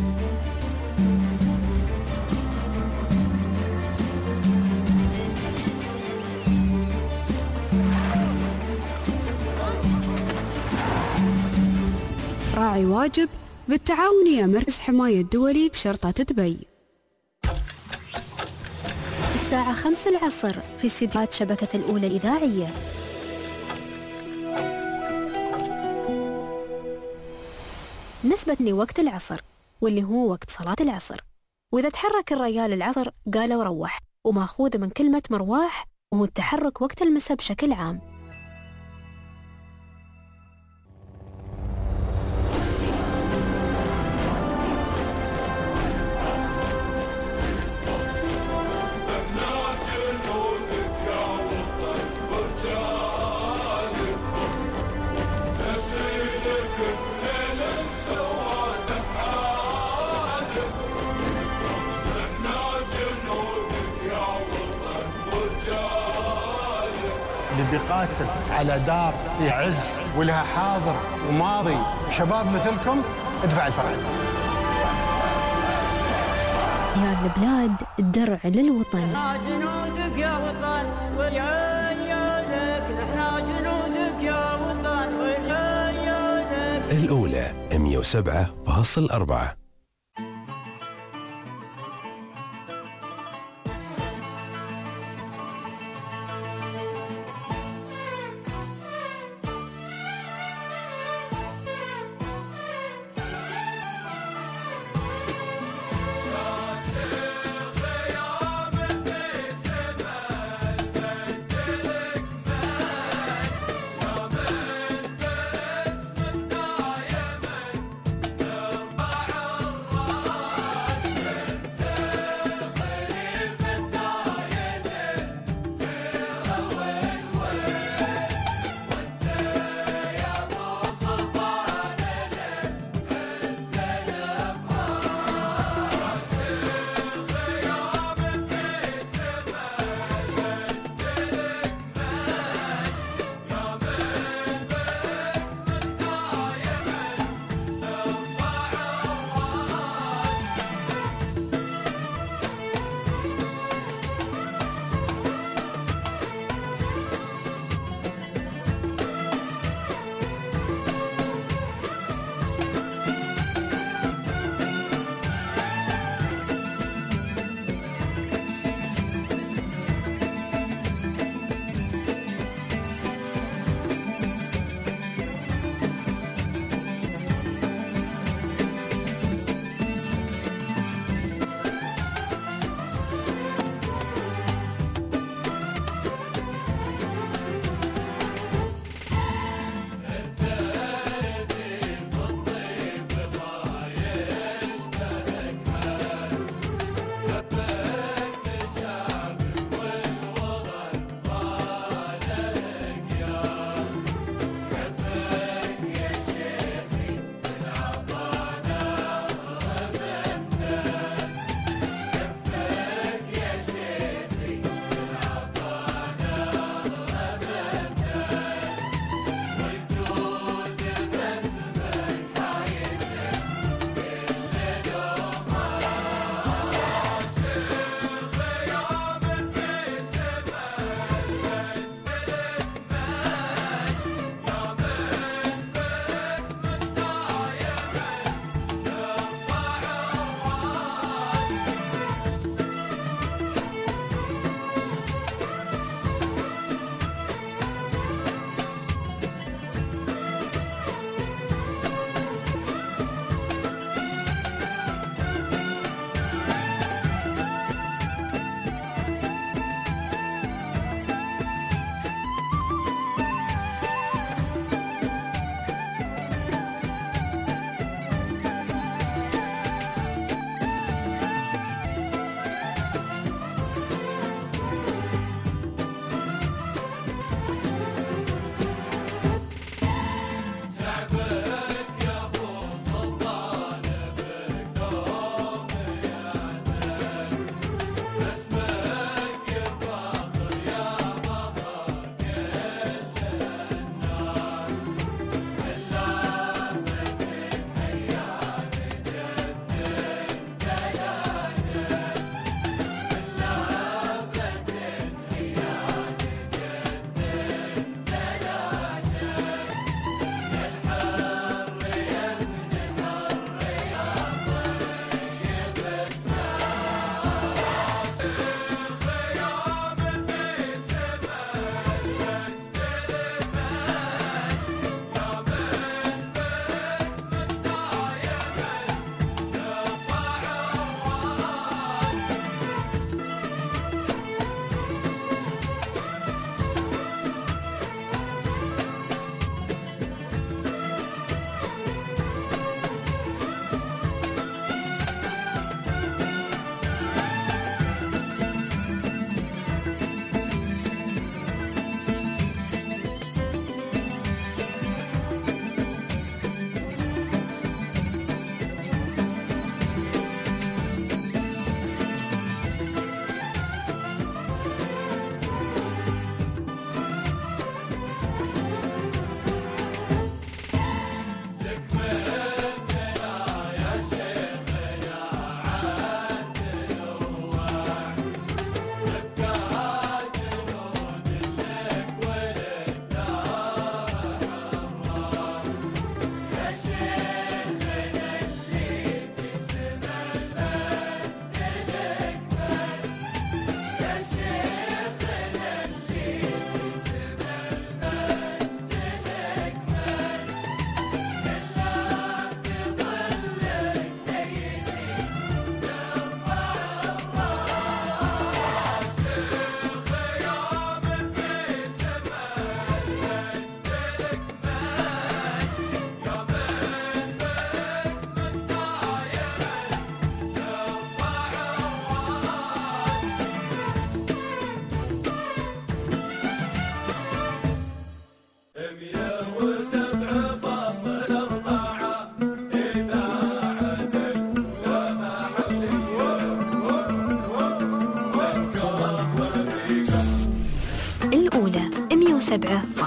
راعي واجب بالتعاون يا مركز حماية الدولي بشرطة دبي. الساعة 5 العصر في استديوهات شبكة الأولى الإذاعية. نسبة لوقت العصر واللي هو وقت صلاة العصر، وإذا تحرك الريال العصر قالوا روح، وماخوذ من كلمة مرواح وهو التحرك وقت المساء بشكل عام. اللي بيقاتل على دار فيها عز ولها حاضر وماضي، شباب مثلكم ادفع الفرع. يا البلاد الدرع للوطن. جنودك يا وطن وعيالك، نحن جنودك يا وطن وعيالك. الأولى 107.4.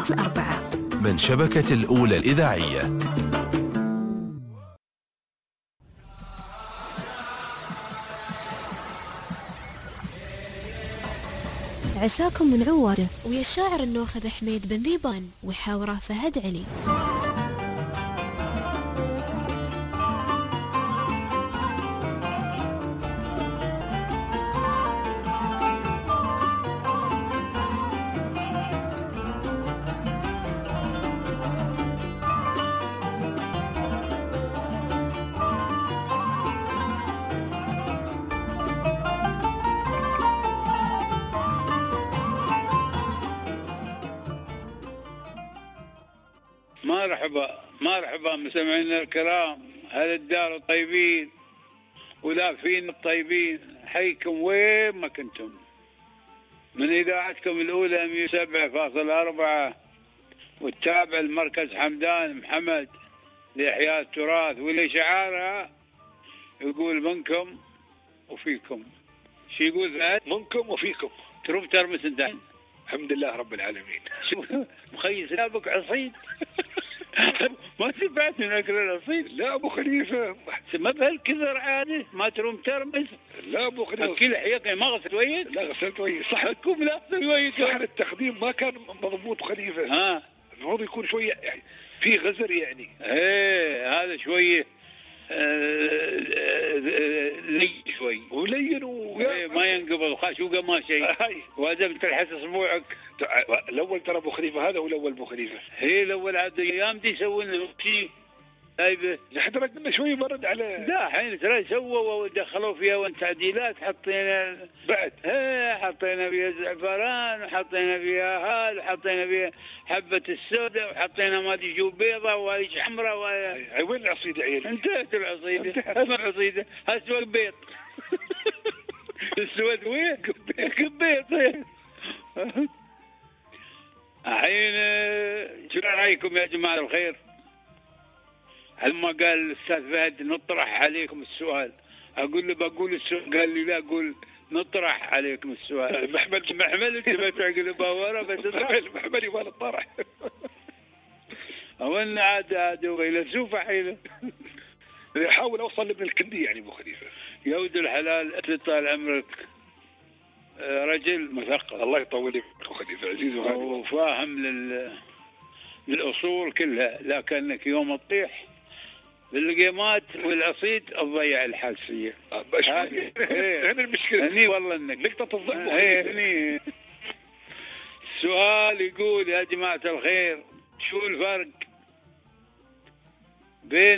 107.4 من شبكة الأولى الإذاعية. عساكم من عواده ويا الشاعر النوخذ حميد بن ذيبان وحاوره فهد علي. مرحبا مستمعينا الكرام، هل الدار الطيبين ولافين الطيبين، حيكم وين ما كنتم من إذاعتكم الأولى 107.4 والتابع المركز حمدان محمد لإحياء التراث، واللي شعارها يقول منكم وفيكم. شو يقول ذات؟ منكم وفيكم. تروب ترمس انت. الحمد لله رب العالمين. شو مخيس لابك عصيد؟ ما تبعت من اكل العصيد. لا ابو خليفه ما بهالكثر عادي ما تروم ترمس. لا ابو خليفه اكل حياك ما غسلت ويد؟ لا غسلت ويد صح. حكم لا غسلت ويد. صح التقديم ما كان مضبوط خليفه. ها المفروض يكون شويه يعني في غزر يعني. ايه هذا شويه لين شوي ولين ما ينقبض شو قماش شيء. وهذا بتلحس اصبعك. الاول ترى ابو خليفه هذا ولا اول ابو خليفه؟ هي الاول هذا ايام دي يسوون لنا شيء طيب نحن قلنا شوي برد على لا حين ترى سووا ودخلوا فيها تعديلات. حطينا بعد حطينا فيها زعفران وحطينا فيها هال وحطينا فيها حبه السوداء وحطينا ما ادري شو بيضه وهذه حمراء وين العصيده عيل؟ انتهت العصيده. ما العصيده هسه البيض. السود وين؟ كبيت. الحين شو رايكم يا جماعه الخير؟ لما قال الاستاذ فهد نطرح عليكم السؤال، اقول له بقول السؤال، قال لي لا قول نطرح عليكم السؤال. محمل انت ما تعقل باوره بس محملي مال الطرح. وين عاد ويلسوف حيله. احاول اوصل لابن الكندي يعني ابو خليفه. يا ولد الحلال انت طال عمرك رجل مثقف الله يطول لك ابو خليفه عزيز وفاهم للاصول كلها، لكنك يوم تطيح بالقيمات والعصيد تضيع الحاسيه. هنا المشكله. هني والله انك نقطه الضعف. هني السؤال يقول يا جماعه الخير شو الفرق بين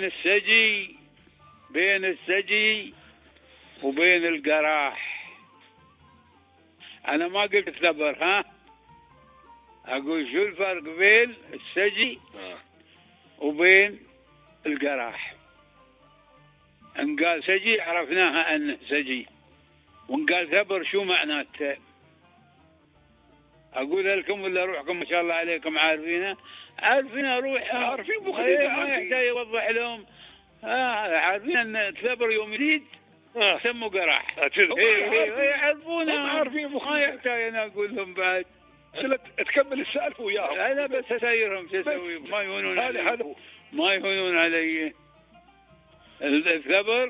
السجي وبين القراح؟ انا ما قلت ثبر ها، اقول شو الفرق بين السجي وبين القراح. ان قال سجي عرفناها انه سجي، وان قال ثبر شو معناته؟ اقول لكم ولا روحكم ما شاء الله عليكم عارفينها؟ عارفينها روح عارفين ابو خليفه ما يحتاج يوضح لهم. عارفين ان الثبر يوم يزيد سموا قراح. يعرفونها عارفين ابو ما يحتاج انا اقول لهم بعد. تكمل السالفه وياهم. انا بس اسيرهم شو اسوي ما يهونون علي. ما يهونون علي. الثبر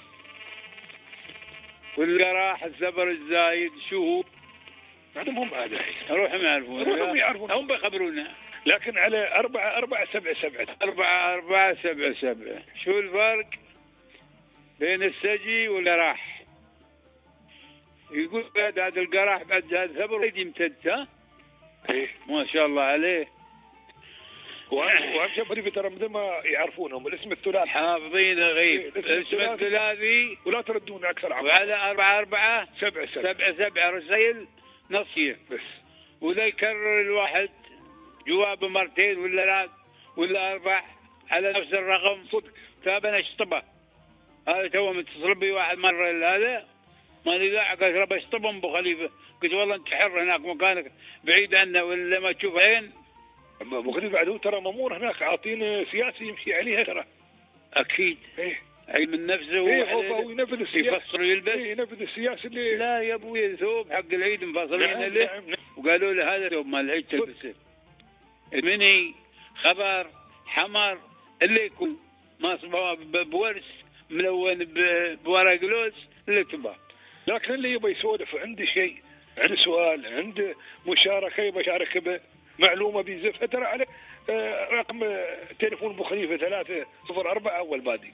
والقراح الثبر الزايد شو هو؟ هذا مهم هذا. روحهم يعرفون. هم بيخبرونا. لكن على 4-4-7-7 4-4-7-7 شو الفرق بين السجي والقراح؟ يقول بعد هذا القراح بعد هذا الثبر يمتد. ها؟ ايه ما شاء الله عليه. وهم شبري ترى مثل ما يعرفونهم الاسم الثلاثي حافظين غيب. الاسم الثلاثي ولا تردون اكثر عن وعلى 4-4-7-7 رسائل نصيه بس، ولا يكرر الواحد جوابه مرتين ولا ثلاث ولا 4 على نفس الرقم صدق. فانا اشطبه هذا تو متصل بي واحد مره هذا ما الاذاعه قال رب اشطبهم ابو خليفه. قلت والله انت حر هناك مكانك بعيد عنا ولا ما تشوف عين. ابو خليفه بعد ترى مامور هناك عاطين سياسي يمشي عليها ترى. اكيد علم النفس هو ينفذ السياسه يفصل ويلبس ينفذ السياسه اللي لا يا ابوي ثوب حق العيد مفصلين له وقالوا له هذا ثوب مال العيد تلبسه. مني خبر حمر اللي يكون مصبوغ بورس ملون بورق لوز اللي تبغى. لكن اللي يبغى يسولف عنده شيء، عنده سؤال، عنده مشاركه يبغى يشارك بمعلومه بيزفها، ترى على رقم تليفون ابو خليفه 304 اول بادي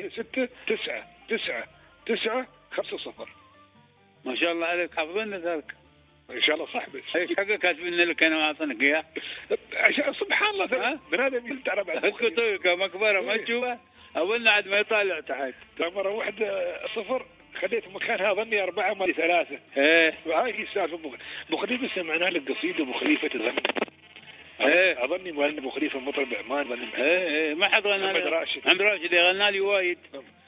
369950. ما شاء الله عليك، حافظنا ذلك ان شاء الله. صح، بس ايش حقك كاتبين لك انا اعطينك اياه؟ سبحان الله ترى بنادم يلتعب على كتبك مكبره ما تشوفها اولنا عاد ما يطالع تحت. مره واحده 0 خليت مكانها ظني 4 ما 3. هاي هي السالفه. ابو خليفه سمعنا لك قصيده ابو خليفه تغني. اظني مؤلف ابو خليفه مطرب عمان. ما حد غنى لي. محمد راشد غنى لي وايد.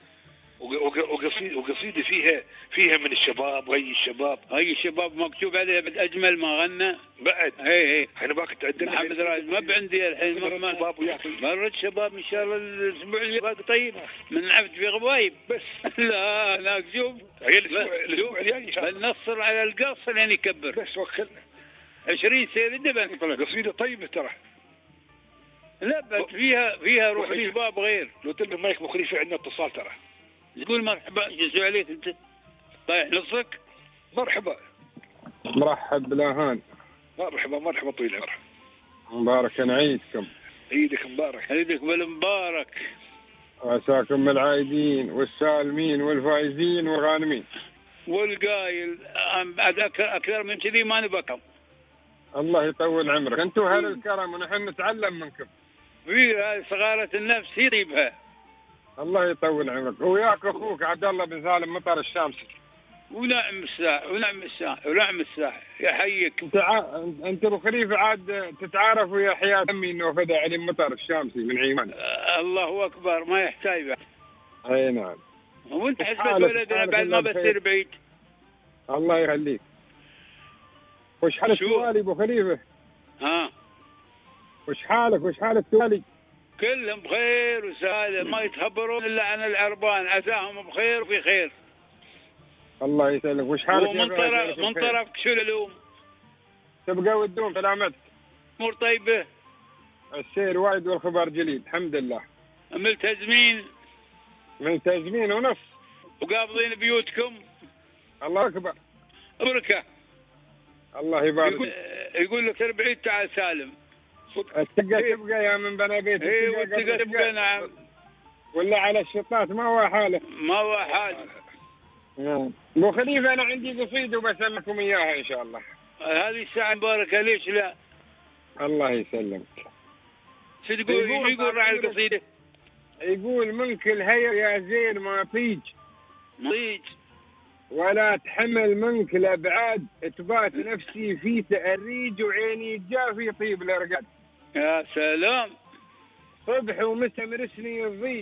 وقصيده فيها من الشباب، هي الشباب مكتوب عليها بالاجمل ما غنى بعد. انا باك تعدل محمد راشد ما بعندي الحين. مرت شباب ان شاء الله الاسبوع اللي باقي. طيب من عبد في غوايب بس. لا هناك شوف هي الاسبوع الجاي ان شاء الله بنصر على القص لين يكبر. بس وكلنا 20 سنه دبن. قصيده طيبه ترى. لا بس فيها روح الشباب غير. لو تلقى مايك ابو خليفه عندنا اتصال ترى. تقول مرحبا. جزء عليك انت طايح نصك. مرحبا مرحب بالاهان. مرحبا طويل العمر. مبارك عيدكم. عيدك مبارك. عيدك بالمبارك. عساكم العايدين والسالمين والفايزين والغانمين. والقايل اكثر من كذي ما نبكم. الله يطول عمرك. انتم اهل الكرم ونحن نتعلم منكم. في صغارة النفس يطيبها. الله يطول عمرك. وياك اخوك عبد الله بن سالم مطر الشامسي. ونعم الساعة يحييك. انت ابو خليفه عاد تتعارف ويا حياة امي انه فدى علي مطر الشامسي من عيمان. الله اكبر ما يحتاج بعد. اي نعم. وانت حسبت ولدنا بعد ما بتصير بعيد. الله يخليك. وش حالك توالي ابو خليفه؟ وش حالك توالي؟ كلهم بخير وسالم، ما يتخبرون الا عن العربان، عساهم بخير وفي خير. الله يسلمك. وش حالك؟ من طرفك شو العلوم؟ تبقى ودوم سلامتك. امور طيبه. السير وايد والخبر جليد الحمد لله. ملتزمين ونص. وقابضين بيوتكم. الله اكبر. بركه. الله يبارك. يقول لك تربعيد تعال سالم. تبقى يا من بنى بيتك. تبقى نعم. ولا على الشطات ما هو حاله. ابو خليفه انا عندي قصيده وبسمعكم اياها ان شاء الله. هذه الساعه مباركه ليش لا؟ الله يسلمك. شو تقول؟ يقول راعي القصيده. يقول منك الهير يا زين ما طيج ولا تحمل منك الابعاد، تبات نفسي في تأريج وعيني جافي طيب الارقاد. يا سلام. صبح ومسا مرسني الضيج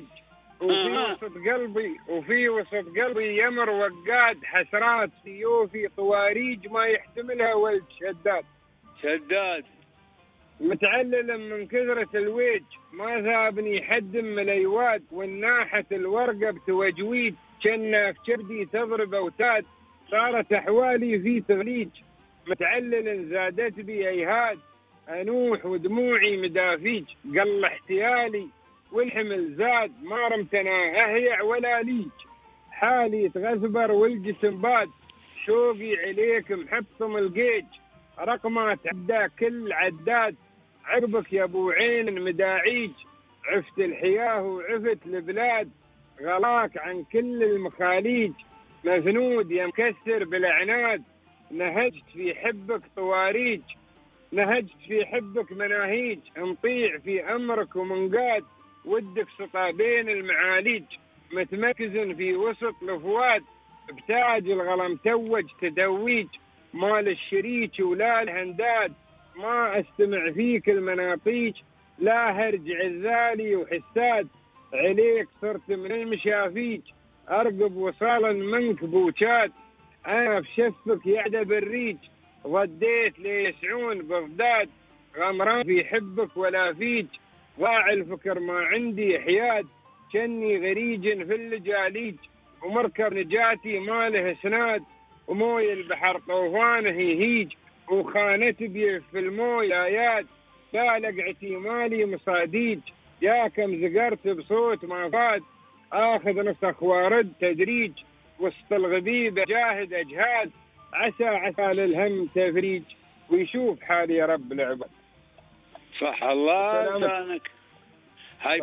وفي وسط قلبي يمر وقاد، حسرات سيوفي طواريج ما يحتملها ولد شداد متعلل من كثرة الويج، ما ذابني حد من الايواد، والناحة الورقة بتوجويد كنا في كبدي تضرب اوتاد، صارت احوالي في تغليج متعلل زادت بي ايهاد، انوح ودموعي مدافيج، قل احتيالي والحمل زاد، ما رمتنا اهيع ولا ليج، حالي تغثبر والجسم باد، شوقي عليك محطم القيج، رقمات عدى كل عداد، عربك يا ابو عين مداعيج، عفت الحياه وعفت البلاد، غلاك عن كل المخاليج، مفنود يا مكسر بالعناد، نهجت في حبك طواريج، نهجت في حبك مناهيج، انطيع في امرك ومنقاد، ودك سطى بين المعاليج، متمكز في وسط الافواد، بتاج الغلا متوج تدويج، مال الشريك ولا الهنداد، ما استمع فيك المناطيج، لا هرج عذالي وحساد، عليك صرت من المشافيج، ارقب وصالا منك بوشات، انا في شفك يعدى بالريج، ضديت ليسعون بغداد، غمران في حبك ولا فيج، ضاع الفكر ما عندي حياد، كني غريج في اللجاليج، ومركب نجاتي ما له اسناد، وموي البحر طوفان هيهيج، وخانت بي في الموي اياد، بالق عتيمالي مصاديج، يا كم زقرت بصوت ما فاد، آخذ نسخ وارد تدريج، وسط الغبيبة جاهد أجهاد، عسى للهم تفريج، ويشوف حالي يا رب العباد. صح الله لسانك. هاي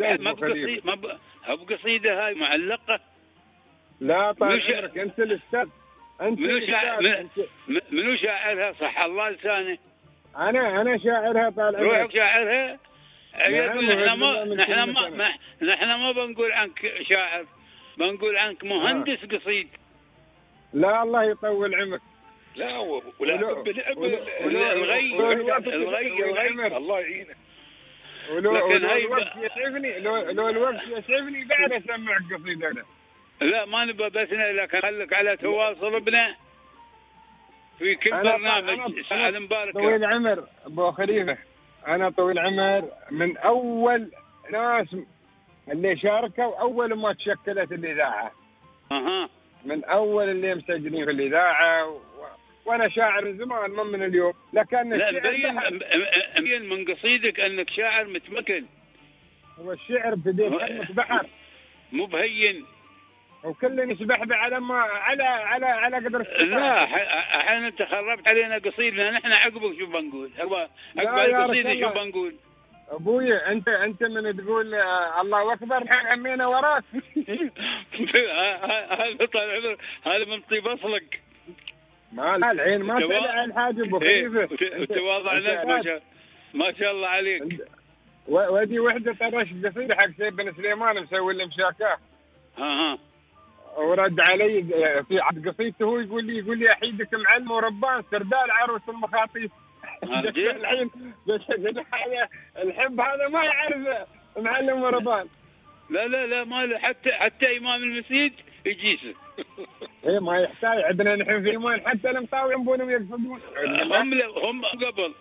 ما بقصيدة، هاي معلقة. لا طال عمرك انت الاستاذ. منو شاعرها؟ صح الله لسانك. انا شاعرها طال عمرك. روحك شاعرها. نحن ما بنقول عنك شاعر، بنقول عنك مهندس قصيد. لا الله يطول عمرك. لا ولعب الغي الله يعينك. لو الوقت يسعفني، لو الوقت يسعفني بعد اسمعك قصيدة أنا. لا ما نبغى بسنا، لكن خليك على تواصل بنا في كل برنامج. السنة المباركة. طويل عمر ابو خليفة، انا طويل عمر من اول ناس اللي شاركوا اول ما تشكلت الاذاعة. من اول اللي مسجلين في الاذاعة وانا شاعر من زمان ما من اليوم، لكن مبين من قصيدك انك شاعر متمكن. هو الشعر بديت بحر مو بهين، وكل يسبح على ما على قدر. لا الحين انت خربت علينا قصيدنا، نحن عقبك شو بنقول؟ عقب القصيده شو بنقول؟ ابوي انت من تقول الله اكبر نحن همينا وراك. هذا طال عمر، هذا من طيب اصلك. ما العين ما تدعي الحاجة ابو خليفة. وتواضع لك ما شاء الله عليك. ودي وحده طرش قصيده حق سيد بن سليمان مسوي لي مشاكاه. ورد علي في عبد قصيدته، هو يقول لي احيدك معلم وربان سردال عروس المخاطيف. الحين الحب هذا ما يعرف معلم وربان. لا ما له، حتى امام المسجد يجيسه. ايه ما يحتاج، عندنا نحن في ايمان حتى المطاوع ينبونهم يقصدون. هم قبل.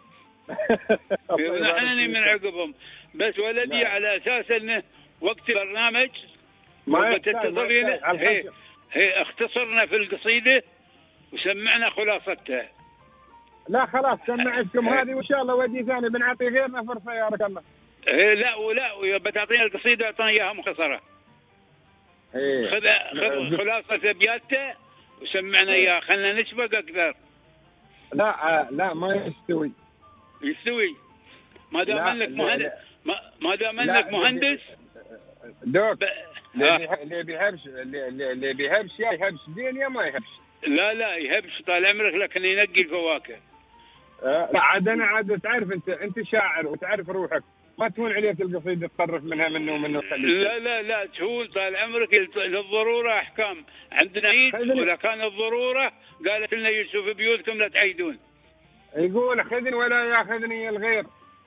نحن من عقبهم، بس ولدي على اساس انه وقت البرنامج ما تتصل هي اختصرنا في القصيده وسمعنا خلاصتها. لا خلاص سمعتكم هذه، وان شاء الله ودي ثاني بنعطي غيرنا فرصه يا رب الله. لا بتعطينا القصيده اعطينا اياها مختصره. خذ خلاصه ابياتها وسمعنا اياها، خلنا نسبق اكثر. لا ما يستوي ما دام انك مهندس. ما دام انك مهندس دوك. اللي بيهبش يا يهبش زين يا ما يهبش. لا يهبش طال عمرك، لكن ينقي الفواكه. عاد تعرف انت شاعر وتعرف روحك، ما تهون عليك القصيده تطرف منه. لا تهون طال عمرك. للضروره احكام عندنا عيد، ولا كان الضروره قالت لنا يوسف بيوتكم لا تعيدون. يقول خذني ولا ياخذني الغير،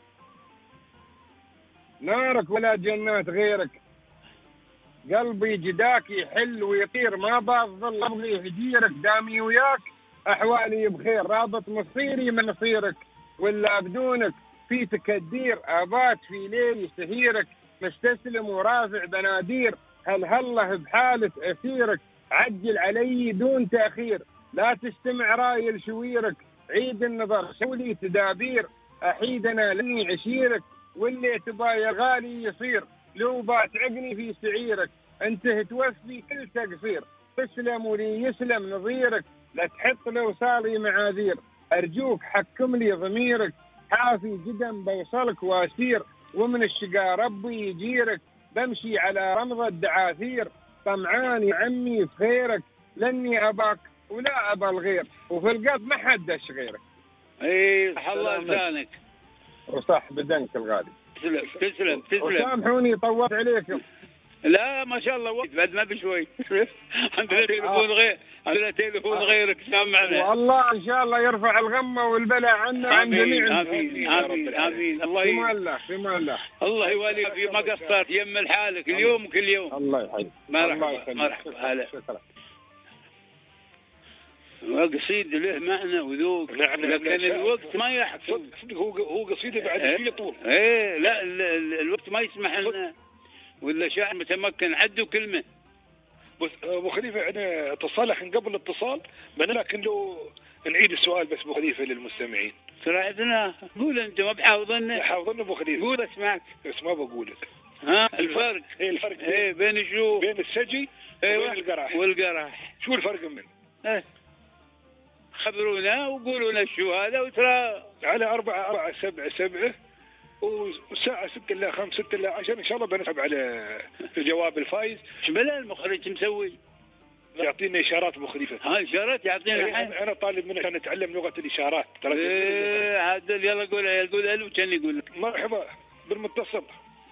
نارك ولا جنات غيرك، قلبي جداك يحل ويطير، ما بظل ابغي هجيرك، دامي وياك احوالي بخير، رابط مصيري من مصيرك، ولا بدونك في تكدير، ابات في ليل سهيرك، مستسلم ورافع بنادير، هل هله بحالة اسيرك، عجل علي دون تاخير، لا تستمع راي لشويرك، عيد النظر سولي تدابير، احيد انا لاني عشيرك، واللي تبا يا غالي يصير، لو باتعقني في سعيرك، انت توفي كل تقصير، تسلم ولي يسلم نظيرك، لا تحط لو صالي معاذير، ارجوك حكم لي ضميرك، حافي جدم بوصلك واسير، ومن الشقا ربي يجيرك، بمشي على رمض الدعاثير، طمعان يا عمي في خيرك، لاني اباك ولا ابا الغير، وفي القلب ما حدش غيرك. اي صح الله لسانك. وصح بدنك الغالي. تسلم وسامحوني طولت عليكم. لا ما شاء الله وقت بعد ما بشوي. عندنا تليفون غيرك سامعنا. والله ان شاء الله يرفع الغمه والبلاء عنا عن جميع. امين. الله في الله يوليك في ما قصرت يم لحالك اليوم كل يوم. الله يحييك. مرحبا هلا. قصيد له معنى وذوق، لكن الوقت ما يحكم. هو قصيده بعد فيه طول. لا الوقت ما يسمح لنا، ولا شاعر متمكن عدوا كلمه. بس ابو خليفه عندنا اتصال، لكن قبل الاتصال بدنا لكن له نعيد السؤال بس ابو خليفه للمستمعين. سرعتنا قول انت ما بحافظنا. حافظنا ابو خليفه. قول اسمعك. بس ما بقول لك. ها الفرق. الفرق بين شو؟ بين السجي وبين القرح. والقرح شو الفرق منه؟ خبرونا وقولوا لنا شو هذا وترى على 4-4-7-7 والساعة 6 إلا 5 6 إلا 10 إن شاء الله بنسحب على الجواب الفايز. شمال المخرج مسوي؟ يعطينا إشارات أبو خليفة. إشارات يعطينا. أنا طالب منك أن نتعلم لغة الإشارات. عدل يلا قول ألو كان يقول لك. مرحبا بالمتصل.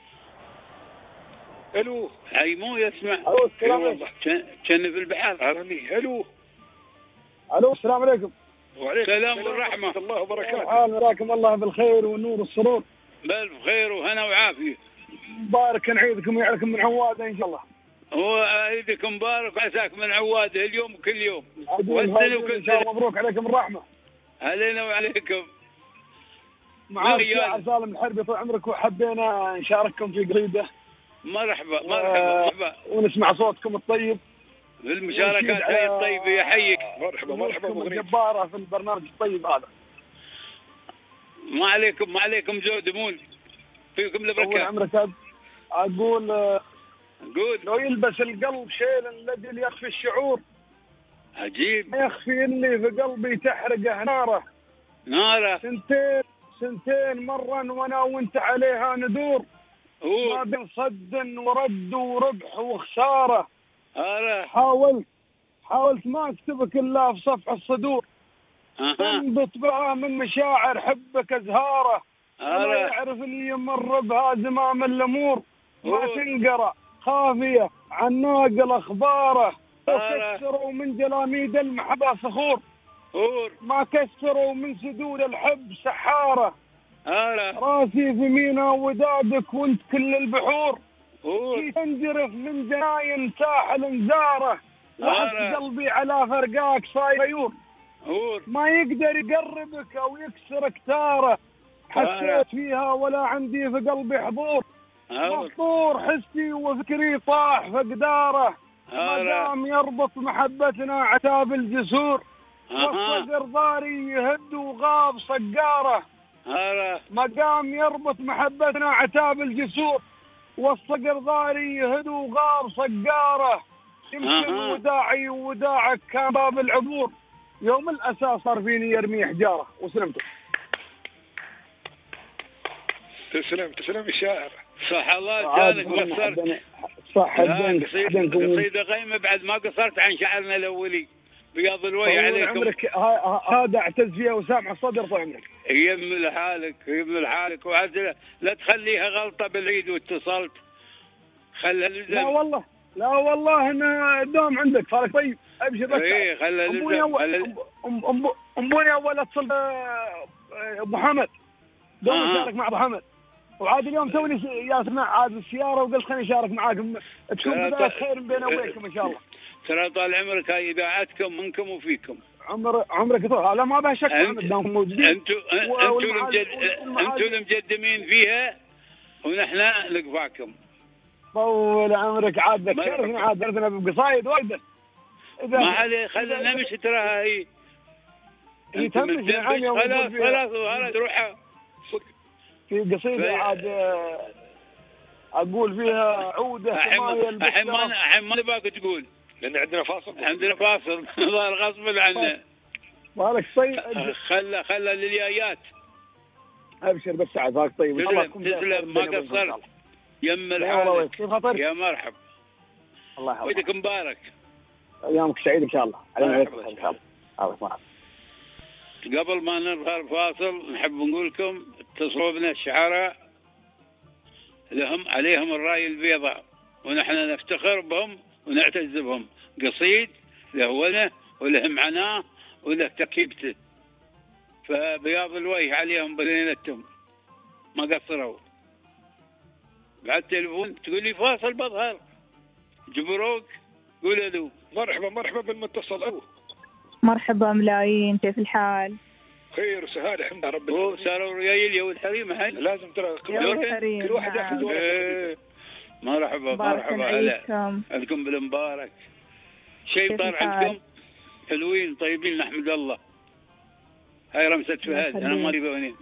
ألو. مو يسمع. ألو السلام عليكم. كان في البحر. عرني. ألو. ألو السلام عليكم. وعليكم السلام والرحمة. ورحمة الله وبركاته. حال مراكم الله بالخير والنور والسرور. بألف خير وهنا وعافية. مبارك عيدكم ويعلكم من عواده إن شاء الله. هو عيدك مبارك وعساك من عواده اليوم وكل يوم. والسنة وكل سنة. مبروك عليكم الرحمة. علينا وعليكم. معاك الشاعر سالم الحربي طول عمرك وحبينا نشارككم في قصيدة. مرحبا مرحبا. ونسمع صوتكم الطيب. في المشاركات هاي الطيبة يحييك. مرحبا الجبارة في البرنامج الطيب هذا. ما عليكم زود مول فيكم البركة. طول عمرك. أقول قول. لو يلبس القلب شيل الذي يخفي الشعور. عجيب. يخفي اللي في قلبي تحرقه ناره. سنتين مرة وانا وانت عليها ندور. ما بين صد ورد وربح وخسارة. حاولت ما اكتبك الا في صفح الصدور. تنبت بها من مشاعر حبك ازهاره. ولا يعرف اللي يمر بها زمام الامور. ما تنقرأ خافية عن ناقل اخباره. كسروا من جلاميد المحبة صخور. ما كسروا من سدود الحب سحارة. راسي في مينا ودادك وانت كل البحور. تنجرف من جناين ساحل زاره. وحس قلبي على فرقاك صاير غيور. ما يقدر يقربك او يكسرك تاره. حسيت فيها ولا عندي في قلبي حضور. مفطور حسي وفكري طاح فقداره. ما دام يربط محبتنا عتاب الجسور. والصقر ضاري يهد وغاب صقاره. ما دام يربط محبتنا عتاب الجسور. والصقر ضاري يهد وغاب صقاره. يمكن وداعي وداعك كان باب العبور. يوم الأساس صار فيني يرمي حجارة. وسلمتم. تسلم الشاعر. صح الله كانك قصرت. صح قصيدة قيمة بعد ما قصرت عن شعرنا الأولي. بياض الوجه عليكم. عمرك هذا اعتز فيها وسامع الصدر طول عمرك. يمل حالك وعاد لا تخليها غلطة بالعيد واتصلت. خلها لا والله انا دوم عندك صارك طيب. ابشر بس. خلها امبوني اول اتصل ابو حمد. دوم اشارك مع ابو حمد. وعاد اليوم توني ياسمع عاد السياره وقلت خليني اشارك معاكم. تكون بدايه خير بيننا وبينكم ان شاء الله. ترى طال عمرك هاي اذاعتكم منكم وفيكم. عمرك طول. لا ما بها شك انكم موجودين. انتم المقدمين فيها ونحن نقفاكم. طول عمرك عاد ذكرتنا عاد بقصايد وايده. ما عليه خلينا نمشي تراها هي تمشي خلاص وهلا تروحها. في قصيده عاد اقول فيها عوده الحين ما نباك تقول لان عندنا فاصل. ظهر غصب عنا. مالك طيب. خلى لليايات. ابشر بس عافاك طيب. تسلم ما قصرت. يم الحال. يا مرحب. الله يحفظك. عيدك مبارك. ايامك سعيد ان شاء الله. علينا عليكم ان شاء الله. قبل ما نرفع الفاصل نحب نقول لكم اتصلوا بنا الشعراء لهم عليهم الراي البيضاء ونحن نفتخر بهم ونعتز بهم. قصيد له وله معناه وله تركيبته. فبياض الوجه عليهم بلينتهم ما قصروا. بعد تليفون تقول لي فاصل بظهر جبروك قول له مرحبا بالمتصل. أبو مرحبا ملايين كيف الحال؟ خير وسهالة الحمد لله رب العالمين. صاروا ريايل يا والحريم هاي لازم ترى كل واحد ياخذ مرحبا عليكم بالمبارك. شيء طار عندكم حلوين طيبين نحمد الله. هاي رمسة فهد، أنا ما أدري.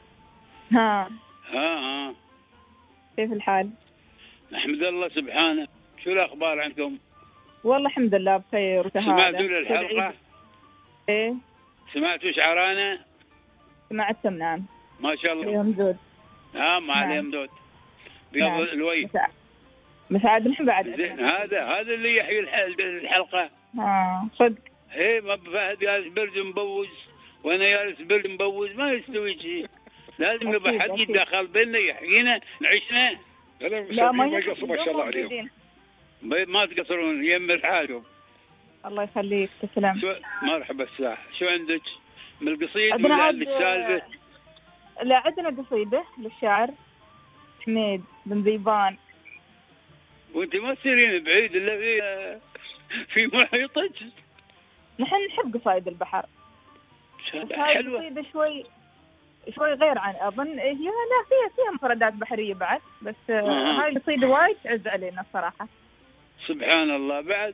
ها كيف الحال؟ نحمد الله سبحانه. شو الأخبار عندكم؟ والله الحمد لله بخير وسهادة. سمعتوا للحلقة؟ إيه سمعتوا شعرانة؟ سمعت نعم. ما شاء الله. اليوم دود. ما عليهم دود. بيض الوي. مساعد نحن بعد. هذا اللي يحيي الحلقة. صدق. إيه ما فهد جالس برد مبوز وأنا جالس برد مبوز، ما يستوي شيء. لازم يبقى حد يتدخل بيننا يحيينا نعيشنا. لا ما يقصر ما شاء الله عليهم. ما تقصرون يم الحالهم. الله يخليك تسلم. مرحبا الساعة. شو عندك من القصيد ولا عندك سالفة؟ لا عندنا قصيدة للشاعر حميد بن ذيبان. وانت ما تصيرين بعيد الا في محيطك. نحن نحب قصايد البحر. حلوة. قصيدة شوي غير عن أظن هي لا فيها مفردات بحرية بعد، بس هاي القصيدة وايد تعز علينا الصراحة. سبحان الله. بعد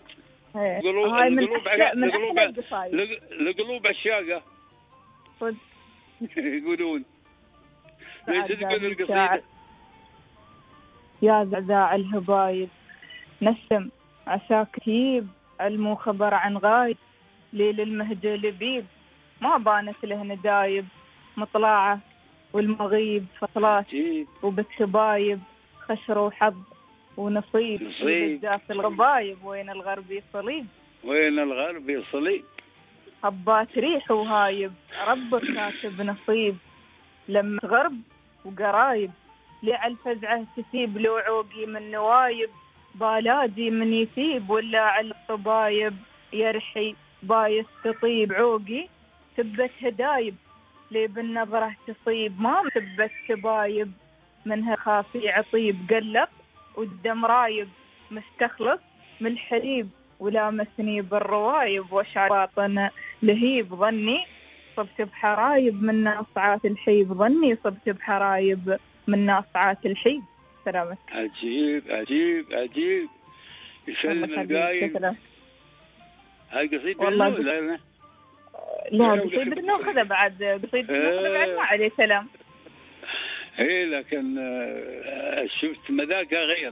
القلوب عشاقة صدق. يقولون ليش تقول القصيدة؟ يا زعزاع الهبايب نسم عساك تيب، علم وخبر عن غايب، ليل المهجة لبيب، ما بانت له ندايب، مطلعه والمغيب فصلات وبالتبايب، خشر وحظ ونصيب بالذات الغبايب، وين الغربي صليب، وين الغربي صليب، هبات ريح وهايب، ربك كاتب نصيب، لما غرب وقرايب، لع الفزعة تسيب، لو عوقي من نوايب، بالادي من يثيب، ولا على الطبايب، يرحي بايس تطيب، عوقي تبت هدايب، لي بالنظرة تصيب، ما تبت تبايب، منها خافي عطيب، قلق والدم رايب، مستخلص من الحليب، ولامسني بالروايب، وشعر باطن لهيب، ظني صبت بحرايب من ناصعات الحيب، ظني صبت بحرايب من ناصعات الحيب. سلامك. عجيب عجيب عجيب. يسلم القايم. هاي قصيدة ولا لا قصيدة ناخذها بعد، قصيدة ناخذها بعد ما عليه سلام. ايه لكن شفت مذاقها غير.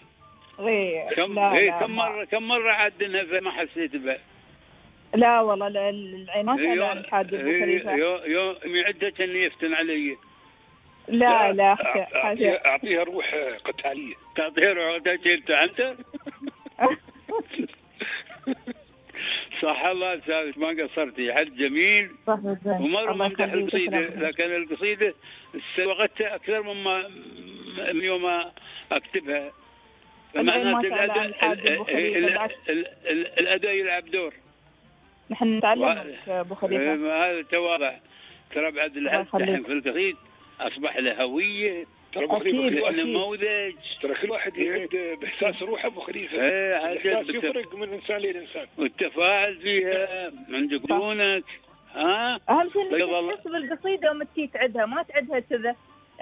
كم مرة عدنها فما حسيت بها. لا والله العينات على الحاج ابو خليفة. يوم يعدك اني يفتن علي. لا اعطيها روح قتالية. تعطيها روح قتالية انت. صح الله ثابت ما قصرتي، حد جميل ومرة ممدح القصيدة، لكن القصيدة وقتها أكثر مما من يوم أكتبها. معناته الأداء يلعب دور. نحن نتعلم أبو خليفة. هذا تواضع. ترى بعد الحين في القصيد أصبح له هوية. ترى أبو خليفة نموذج. ترى كل واحد يعد بإحساس روح أبو خليفة. الإحساس يفرق من إنسان لإنسان. والتفاعل فيها من يقولونك. أهم شيء إنك تحس بالقصيدة وما تجي تعدها، ما تعدها كذا.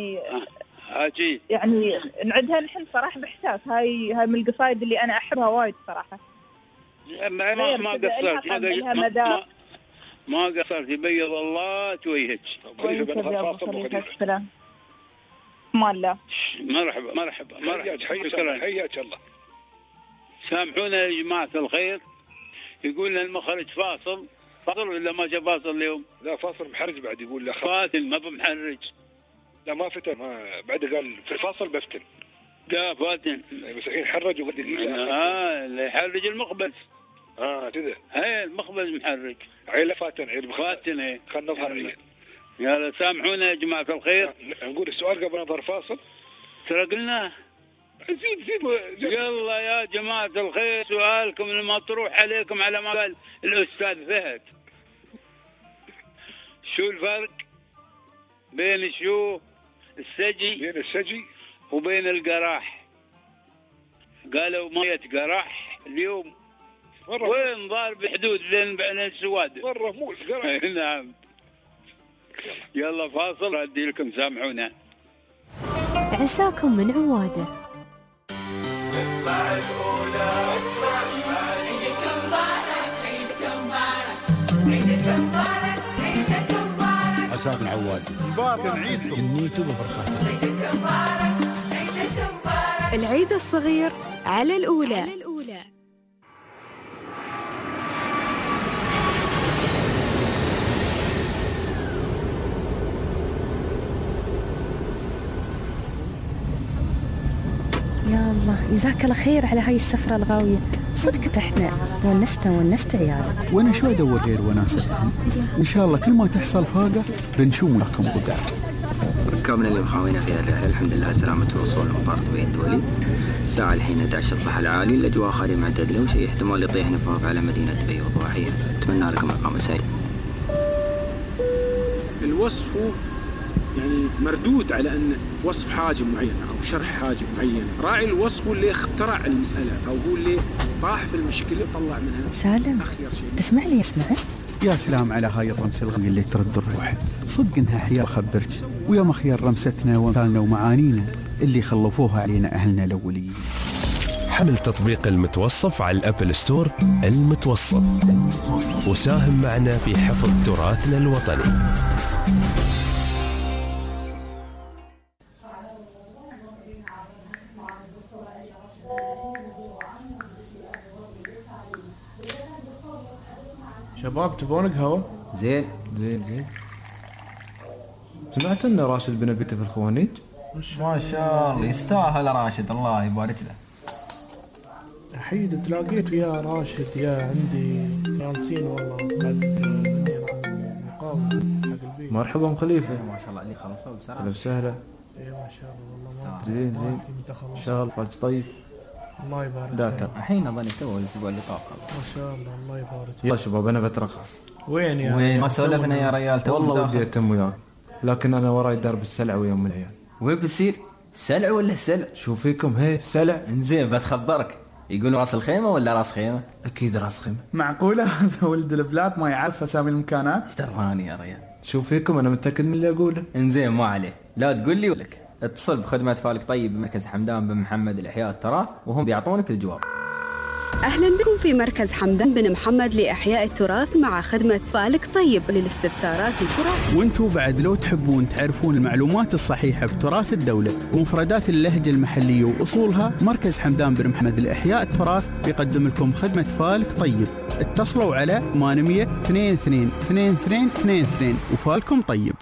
يعني نعدها نحن صراحة بإحساس. هاي من القصايد اللي أنا أحبها وايد صراحة. ما قصرت. ما قصرت. يبيض الله تويهك. السلام. مالا. مرحبا. حياك الله. سامحونا يا جماعة الخير. يقول لنا المخرج فاصل ولا ما جاء فاصل اليوم؟ لا فاصل محرج بعد. يقول لا فاتن ما بمحرج. لا ما فتن. ما بعد قال في الفاصل بفتن. لا فاتن. بس الحين حرج وبدي اللي يحرج المقبس. كذا. هي المقبس محرج. عيلة فاتن فاتن. خلنا نظهر. يلا سامحونا يا جماعة الخير. نقول السؤال قبل نظهر فاصل. ترى قلناه. زيد. يلا يا جماعة الخير سؤالكم المطروح عليكم على ما قال الأستاذ فهد. شو الفرق بين السجي وبين القراح؟ قالوا مية قراح اليوم وين ضارب حدود بين السواد مرة موس قراح. نعم. يلا فاصل أدي لكم سامحونا. عساكم من عواده. ساكن عواد. مبارك عيدكم. جنيتوا ببركاته. العيد الصغير على الأولى. يا الله جزاك الله خير على هاي السفرة الغاوية، صدق احنا ونست عيالك. وانا شو ادور غير وناستهم؟ ان شاء الله كل ما تحصل فاقة بنشوم لكم قدام. ركابنا اللي مخاوينا في الرحلة الحمد لله سلامة الوصول لمطار دبي الدولي. الساعة الحين 11 الصباح العالي، الأجواء خالية معتدلة وشيء احتمال يطيح نفاق على مدينة دبي وضواحيها. أتمنى لكم إقامة سعيدة. الوصف هو يعني مردود على أن وصف حاجة معينة أو شرح حاجة معينة. راعي الوصف هو اللي اخترع المسألة أو هو اللي طاح في المشكلة طلع منها. سالم تسمع لي اسمعك؟ يا سلام على هاي الرمسة الغنية اللي ترد الروح، صدق انها حيال خبرك. ويا مخير رمستنا ومثالنا ومعانينا اللي خلفوها علينا أهلنا الأوليين. حمل تطبيق المتوصف على الأبل ستور. المتوصف، وساهم معنا في حفظ تراثنا الوطني. شباب تبون قهوة؟ زين. سمعت ان راشد بن بيته في الخوانيج؟ ما شاء الله يستاهل راشد، الله يبارك له. حيد تلاقيت ويا راشد يا عندي فرانسين والله مرحبا ام خليفة. ما شاء الله اللي خلصوا بسرعة. اهلا وسهلا. اي ما شاء الله والله. زين شغل فرج طيب. الله يبارك. داتا الحين اظني تو الاسبوع اللي طاف. ما شاء الله يبارك. يلا شباب انا بترخص. وين يا وين ما سولفنا يا ريال؟ والله ودي اتم وياك لكن انا وراي درب السلع ويا ام العيال. وين بتصير؟ السلع ولا السلع؟ شو فيكم هي السلع؟ انزين بتخبرك، يقولوا راس الخيمة ولا راس خيمة؟ اكيد راس خيمة. معقولة هذا ولد البلاد ما يعرف اسامي المكانات؟ ايش دراني يا ريال؟ شو فيكم انا متأكد من اللي اقوله. انزين ما عليه، لا تقول لي ولك اتصل بخدمة فالك طيب بمركز حمدان بن محمد لإحياء التراث وهم بيعطونك الجواب. أهلا بكم في مركز حمدان بن محمد لإحياء التراث مع خدمة فالك طيب للاستفسارات التراث. وانتوا بعد لو تحبون تعرفون المعلومات الصحيحة بتراث الدولة ومفردات اللهجة المحلية وأصولها، مركز حمدان بن محمد لإحياء التراث بيقدم لكم خدمة فالك طيب. اتصلوا على 800 22 22 22 وفالكم طيب.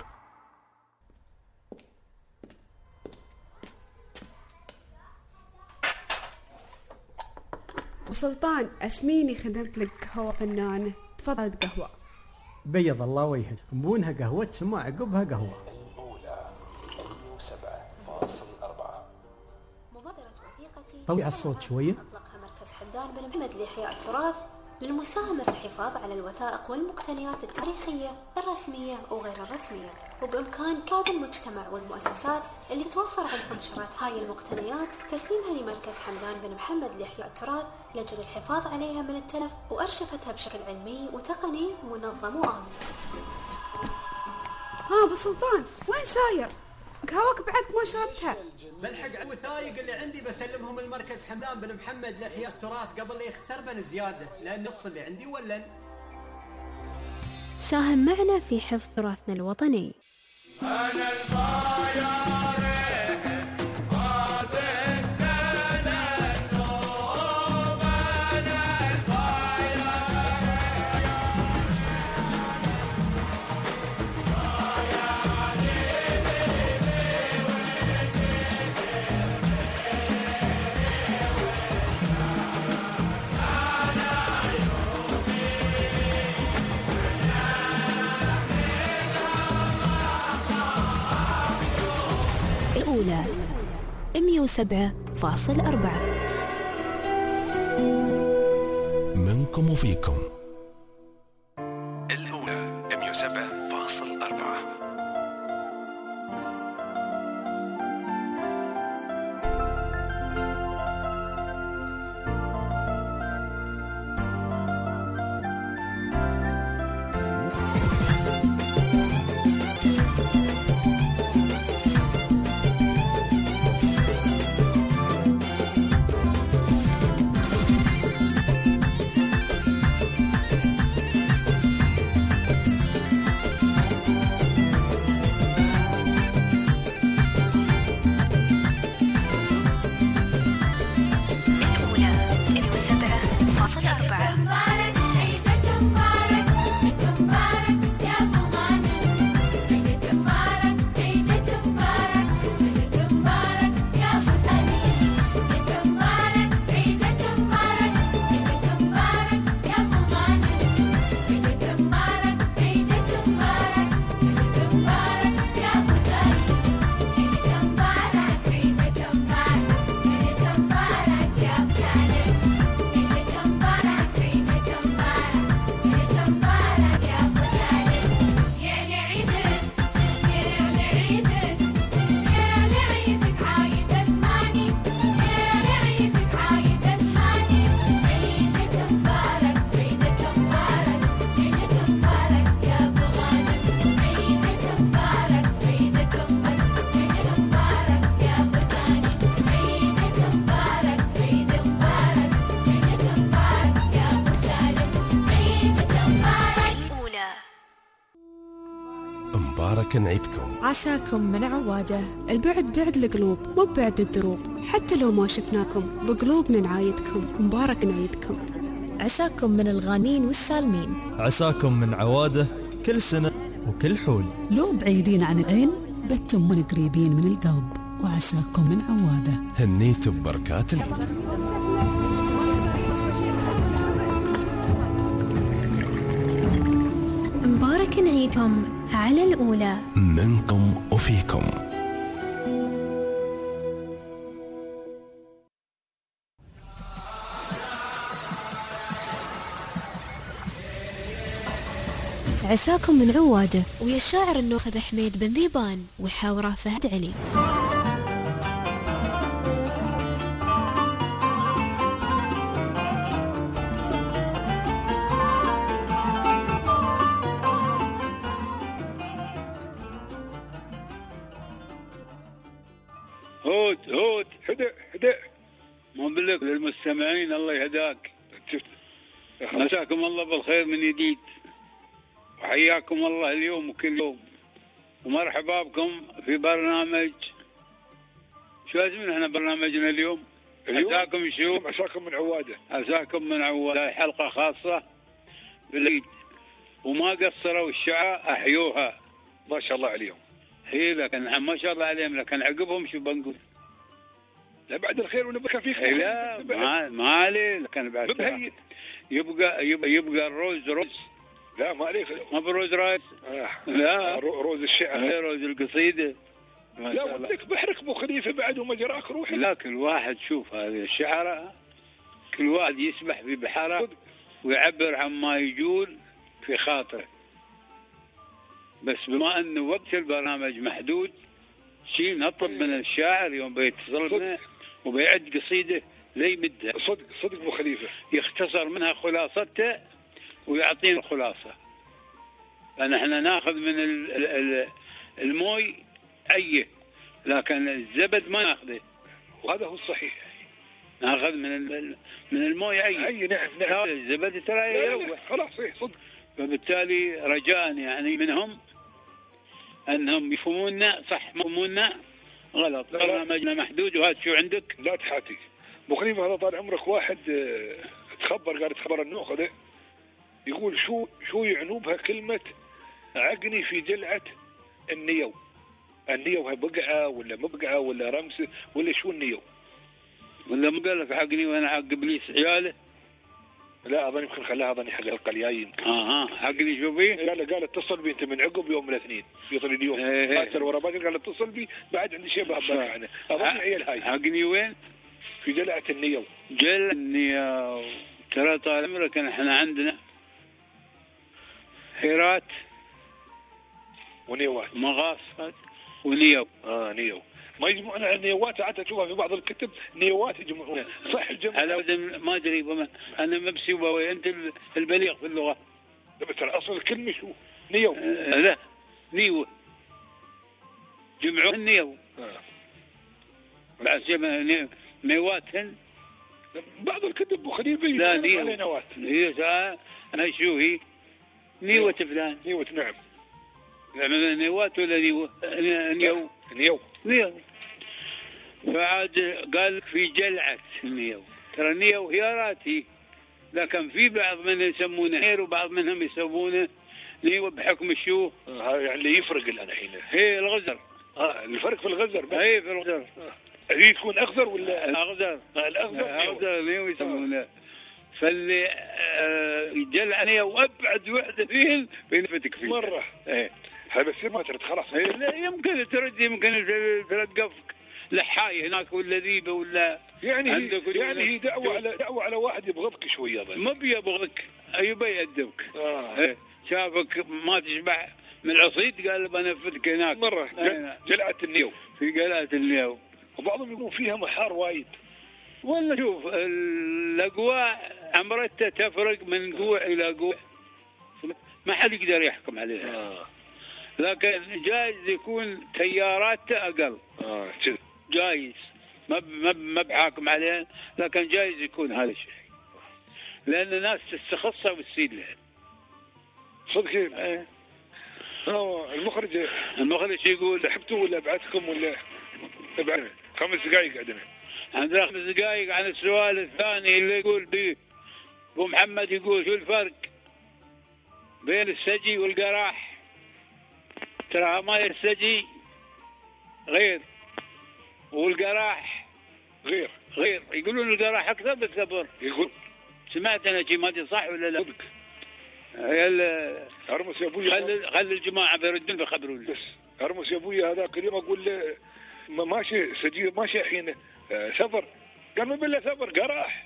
سلطان اسميني خدمت لك قهوة فنانة، تفضل قهوة. بيض الله وجهك، نبونها قهوة ثم عقبها قهوة. الأولى 107.4. مبادرة وثيقتي طوي الصوت شوية. أطلقها مركز حمدان بن محمد لإحياء التراث للمساهمة في الحفاظ على الوثائق والمقتنيات التاريخية الرسمية وغير الرسمية، وبإمكان كافة المجتمع والمؤسسات اللي تتوفر عندهم شرايط هاي المقتنيات تسليمها لمركز حمدان بن محمد لإحياء التراث لأجل الحفاظ عليها من التلف وأرشفتها بشكل علمي وتقني منظم وآمن. أبو سلطان وين ساير؟ قهوك بعدك ما شربتها. بلحق على الوثائق اللي عندي بسلمهم المركز حمدان بن محمد لإحياء التراث قبل لا يختربن زيادة، لأن نص اللي عندي ولن. ساهم معنا في حفظ تراثنا الوطني. الأولى 107.4 منكم وفيكم. الأولى 107.4. مبارك نعيدكم. عساكم من عواده، البعد بعد القلوب مو بعد الدروب، حتى لو ما شفناكم بقلوبنا نعايدكم، مبارك نعيدكم. عساكم من الغانين والسالمين، عساكم من عواده كل سنة وكل حول. لو بعيدين عن العين بتم من قريبين من القلب، وعساكم من عواده. هنيتوا ببركات العيد. مبارك نعيدهم على الأولى منكم وفيكم. عساكم من عواده، ويا الشاعر النوخذ حميد بن ذيبان وحاوره فهد علي. هود هدأ ما بلك للمستمعين الله يهداك. مساكم الله بالخير من جديد، وحياكم الله اليوم وكل يوم، ومرحبا بكم في برنامج شو اسمه احنا برنامجنا اليوم؟ عساكم شو؟ عساكم من عواده. عساكم من عواده، حلقة خاصة بالعيد وما قصروا الشعاع احيوها ما شاء الله عليهم. هي لكن ما شاء الله عليهم، لكن عقبهم شو بنقول؟ لا بعد الخير ونبقى فيك. لا ما عليه، لكن بعد يبقى الروز روز. لا ما عليك، ما بروز رايس. لا روز الشعر، روز القصيدة. لا ودك بحرك ابو خليفه بعد وما جراك روحي. لا كل واحد شوف هذه الشعراء، كل واحد يسبح في بحره ويعبر عما يجول في خاطره، بس بما انه وقت البرنامج محدود شيء نطلب من الشاعر يوم بيتصل بنا وبيعد قصيده ليمدها. صدق ابو خليفه يختصر منها خلاصتها ويعطينا الخلاصه، لان احنا ناخذ من الموي ايه، لكن الزبد ما ناخذه، وهذا هو الصحيح. ناخذ من المويه اي نعم. الزبد ترى يروح خلاص صدق. فبالتالي رجاء يعني منهم انهم يفهمونا صح، يفهمونا غلط. برنامجنا محدود وهذا شو عندك؟ لا تحاتي ابو خليفه. هذا طال عمرك واحد قال تخبر النوخذ يقول شو يعنوا بها كلمه عقني في جلعه النيو. النيو هي بقعه ولا مبقعه ولا رمس ولا شو النيو؟ ولا مو قال لك عقني وانا حق ابليس عياله؟ لا اظن يمكن خلاها اظني حق الحلقه الجايه يمكن. حقني شو بيه؟ قال اتصل بي انت من عقب يوم الاثنين يطلع اليوم باكر ورا باكر. قال اتصل بي بعد عندي شيء بحبك عنه. اظن عيال هاي. حقني وين؟ في جلعه النيو. جلعه النيو ترى طال عمرك احنا عندنا هيرات ونيوات، مغاصات ونيو. نيو ما يجمعون على النيوات. حتى تشوفها في بعض الكتب نيوات يجمعونها صح الجمع. ما ادري انا مبسي وباوي انت البليغ في اللغه. بس ترى اصل الكلمه شو نيو. لا نيو جمعوا النيو بعد جمع نيواتهن. بعض الكتب ابو خليفه لا نيوات. انا شو هي نيوة فلان. نيوة نعم. نيوات ولا نيو. فعاد قال في جلعة نيو. ترى نيو هياراتي، لكن في بعض من يسمونه هير وبعض منهم يسمونه نيو بحكم الشو يعني اللي يفرق الان الحين هي الغزر. الفرق في الغزر بس. هي في الغزر. هي تكون اخضر ولا الاخضر؟ الاخضر نيو يسمونه. فاللي جلعني وابعد وحده فيه بينفتك فيه مره. هذا بس ما ترد خلاص. لا يمكن ترد، يمكن تلقفك لحاي هناك ولا ذيبه ولا يعني هي دعوه على واحد يبغضك شويه. ما بيبغضك، يبي يأدبك. شافك ما تشبع من العصيد قال بنفتك هناك مره. جلعه النيو. في جلعه النيو. وبعضهم يقولون فيها محار وايد. ولا شوف الاقواء عمرتها تفرق من قوع الى قوع، ما حد يقدر يحكم عليها. لكن جايز يكون تياراته اقل. جايز ما بحاكم عليها، لكن جايز يكون هذا الشيء لان الناس تستخصها وتسيد لها. صدق. المخرج يقول سحبتوا ولا بعتكم ولا بعد 5 دقائق عندنا. عندنا 5 دقائق عن السؤال الثاني اللي يقول به ابو محمد، يقول شو الفرق بين السجي والقراح؟ ترى ماء السجي غير والقراح غير. يقولون القراح اكثر بالثبر. يقول سمعت انا شيء ما ادري صح ولا لا؟ ارمس يا ابوي، خلي الجماعه بيردون بيخبرون. بس ارمس يا ابوي هذاك اليوم اقول له ماشي سجي ماشي الحين سفر، قال مو بالله سفر قراح.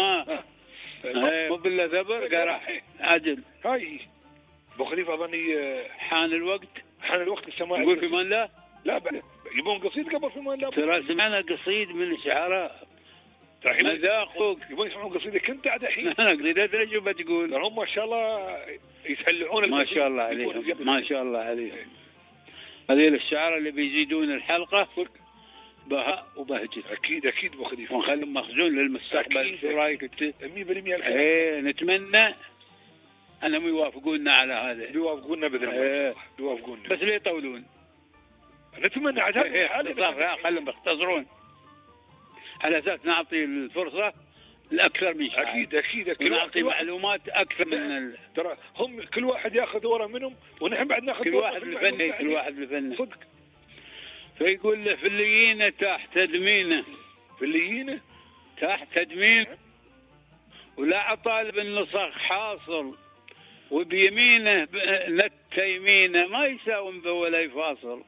مو بالله سفر قراح. عدل. هاي ابو خليفه اظني حان الوقت السماء. يقول في من لا؟ لا يبون قصيد قبل في من لا. ترى سمعنا قصيد من الشعراء مذاقك، يبون يسمعون قصيدك انت عاد الحين. انا قصيدة ايش بتقول؟ هم ما شاء الله يتحلعون. ما شاء الله عليهم، ما شاء الله عليهم. هذول الشعراء اللي بيزيدون الحلقه بهاء وبهجه. اكيد ابو خليفه، ونخليهم مخزون للمستقبل. شو رايك انت؟ 100%. نتمنى انهم يوافقونا على هذا. يوافقونا باذن الله. يوافقونا بس ليه يطولون؟ نتمنى عاد خلهم يختصرون على اساس نعطي الفرصه لاكثر من شيء. اكيد ونعطي معلومات اكثر من ترى هم كل واحد ياخذ ورا منهم ونحن بعد ناخذ كل واحد بالفن. صدق. فيقول له فليينه تحت دمينه، فليينه تحت دمينه ولا عطال بالنصخ حاصل، وبيمينه نت يمينه ما يساوم به ولا يفاصل.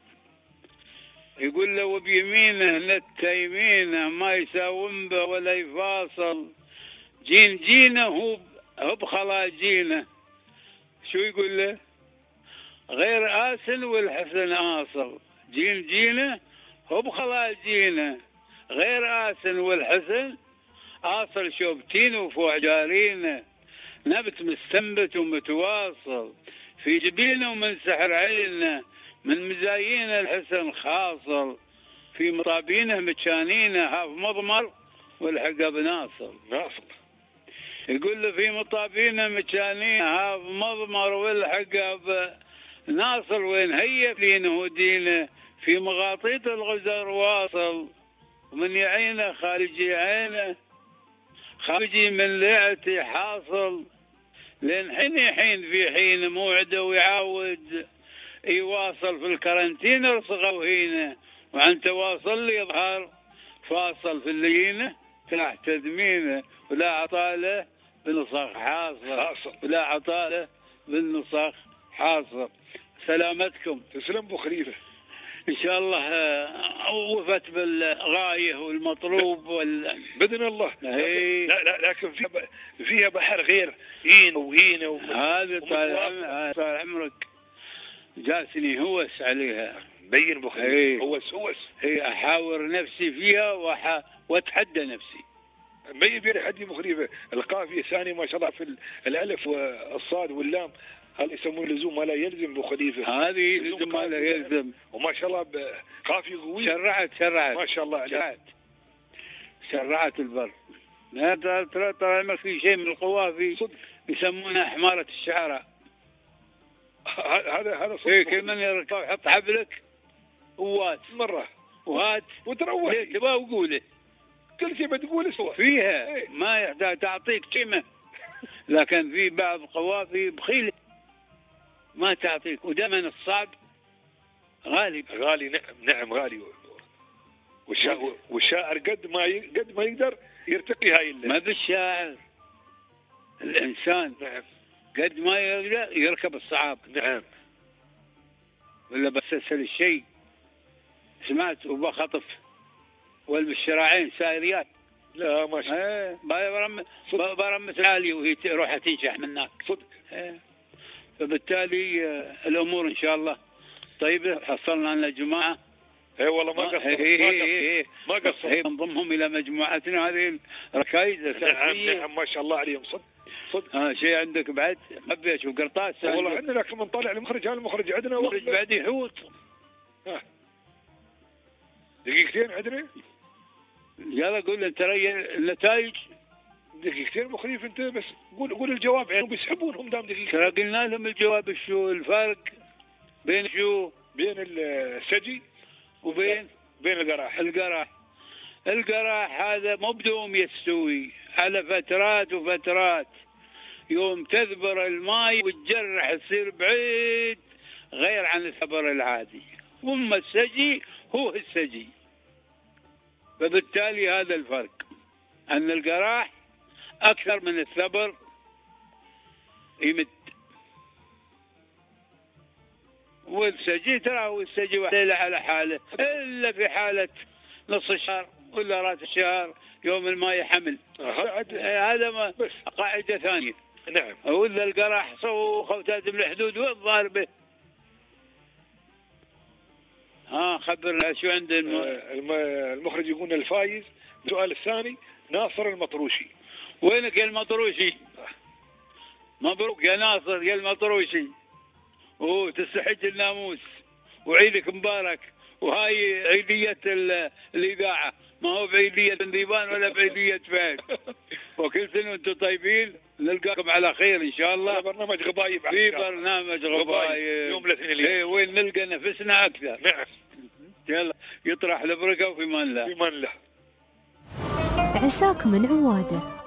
يقول له وبيمينه نت يمينه ما يساوم به ولا يفاصل، جينه هو بخلاجينه. شو يقول له؟ غير آسن والحسن آصل، جينه هو بخلاجينه، غير آسن والحسن آصل، شوبتين وفوع جارينه، نبت مستنبت ومتواصل، في جبينه ومن سحر عينه، من مزايينه الحسن خاصل، في مطابينه متشانينه، هاف مضمر والحقب ناصل. يقول له في مطابينه متشانينه، هاف مضمر والحقب ناصل، وين هي دينه ودينه، في مغاطيط الغزر واصل، ومن يعينه خارجي عينه، خارجي من ليعتي حاصل، لين حين في حين موعده ويعاود يواصل، في الكرنتين ارصغه وهينه، وعن تواصل لي يظهر فاصل، في اللينه تحت دمينه، ولا عطاله بالنصخ حاصل، ولا عطاله بالنصخ حاصل. سلامتكم. تسلم ابو خليفه. ان شاء الله وفت بالغايه والمطلوب باذن الله. لا لكن فيها بحر غير هينه هذا طال عمرك جالسني هوس عليها. بين ابو خليفه. هوس هي احاور نفسي فيها واتحدى نفسي. ما يبي حد ابو خليفه. القافيه ثاني ما شاء الله في الالف والصاد واللام، هذا يسمونه لزوم ما لا يلزم ابو خليفه. هذه لزوم ما لا يلزم، وما شاء الله قافيه قويه. شرعت ما شاء الله عليك. شرعت البر. ترى ما في شيء من القوافي يسمونها حمارة الشعراء. هذا صدق. كل من يركب يحط حبلك ووات مرة وهات وتروح تبغى وقوله كل شيء بتقوله سوا فيها. ما يحتاج تعطيك كلمة، لكن في بعض القوافي بخيلة ما تعطيك، ودائما الصعب غالي. نعم غالي. والشاعر قد ما يقدر يرتقي هاي ما بالشاعر الإنسان. نعم. قد ما يقدر يركب الصعاب. نعم. ولا بسلسل الشيء. سمعت وبخطف والبالشراعين سائريات. لا ما شاء الله. برمت عالي وهي روحها تنشح منك. صدق. فبالتالي الأمور إن شاء الله طيبة. حصلنا لنا جماعة. والله ما قصر. نضمهم إلى مجموعتنا هذه الركائز. نعم ما شاء الله عليهم. صدق. شيء عندك بعد ما اشوف قرطاس. والله عندنا لكن من طالع المخرج. هذا المخرج عندنا المخرج بعد يحوط. دقيقتين عندنا. يلا قول انت النتائج. دقيقتين مخريف انت بس قول الجواب. يعني بيسحبونهم دام دقيقة. ترى قلنا لهم الجواب شو الفرق بين شو؟ بين السجي وبين القراح. القراح هذا مو بدوم يستوي، على فترات وفترات. يوم تذبر الماء وتجرح تصير بعيد غير عن الثبر العادي. أما السجي هو السجي، فبالتالي هذا الفرق، أن القراح أكثر من الثبر يمد. والسجي ترى هو السجي ليلة على حاله، إلا في حالة نص الشهر ولا راس الشهر يوم الماء حمل. هذا ما قاعدة ثانية. نعم. ولا القراح صوخة وتهدم الحدود والضاربة. خبرنا شو عند المخرج يقول الفايز. السؤال الثاني ناصر المطروشي. وينك يا المطروشي؟ مبروك يا ناصر يا المطروشي، وتستحج الناموس وعيدك مبارك. وهاي عيدية الإذاعة، ما هو بعيدية الذيبان ولا بعيدية فهد. وكل سنة وانتم طيبين، نلقاكم على خير إن شاء الله. برنامج غبايب. في برنامج غبايب يوم الاثنين. وين نلقى نفسنا أكثر. نعم. يلا يطرح البركة وفي مان الله. في مان الله. عساك من عواده.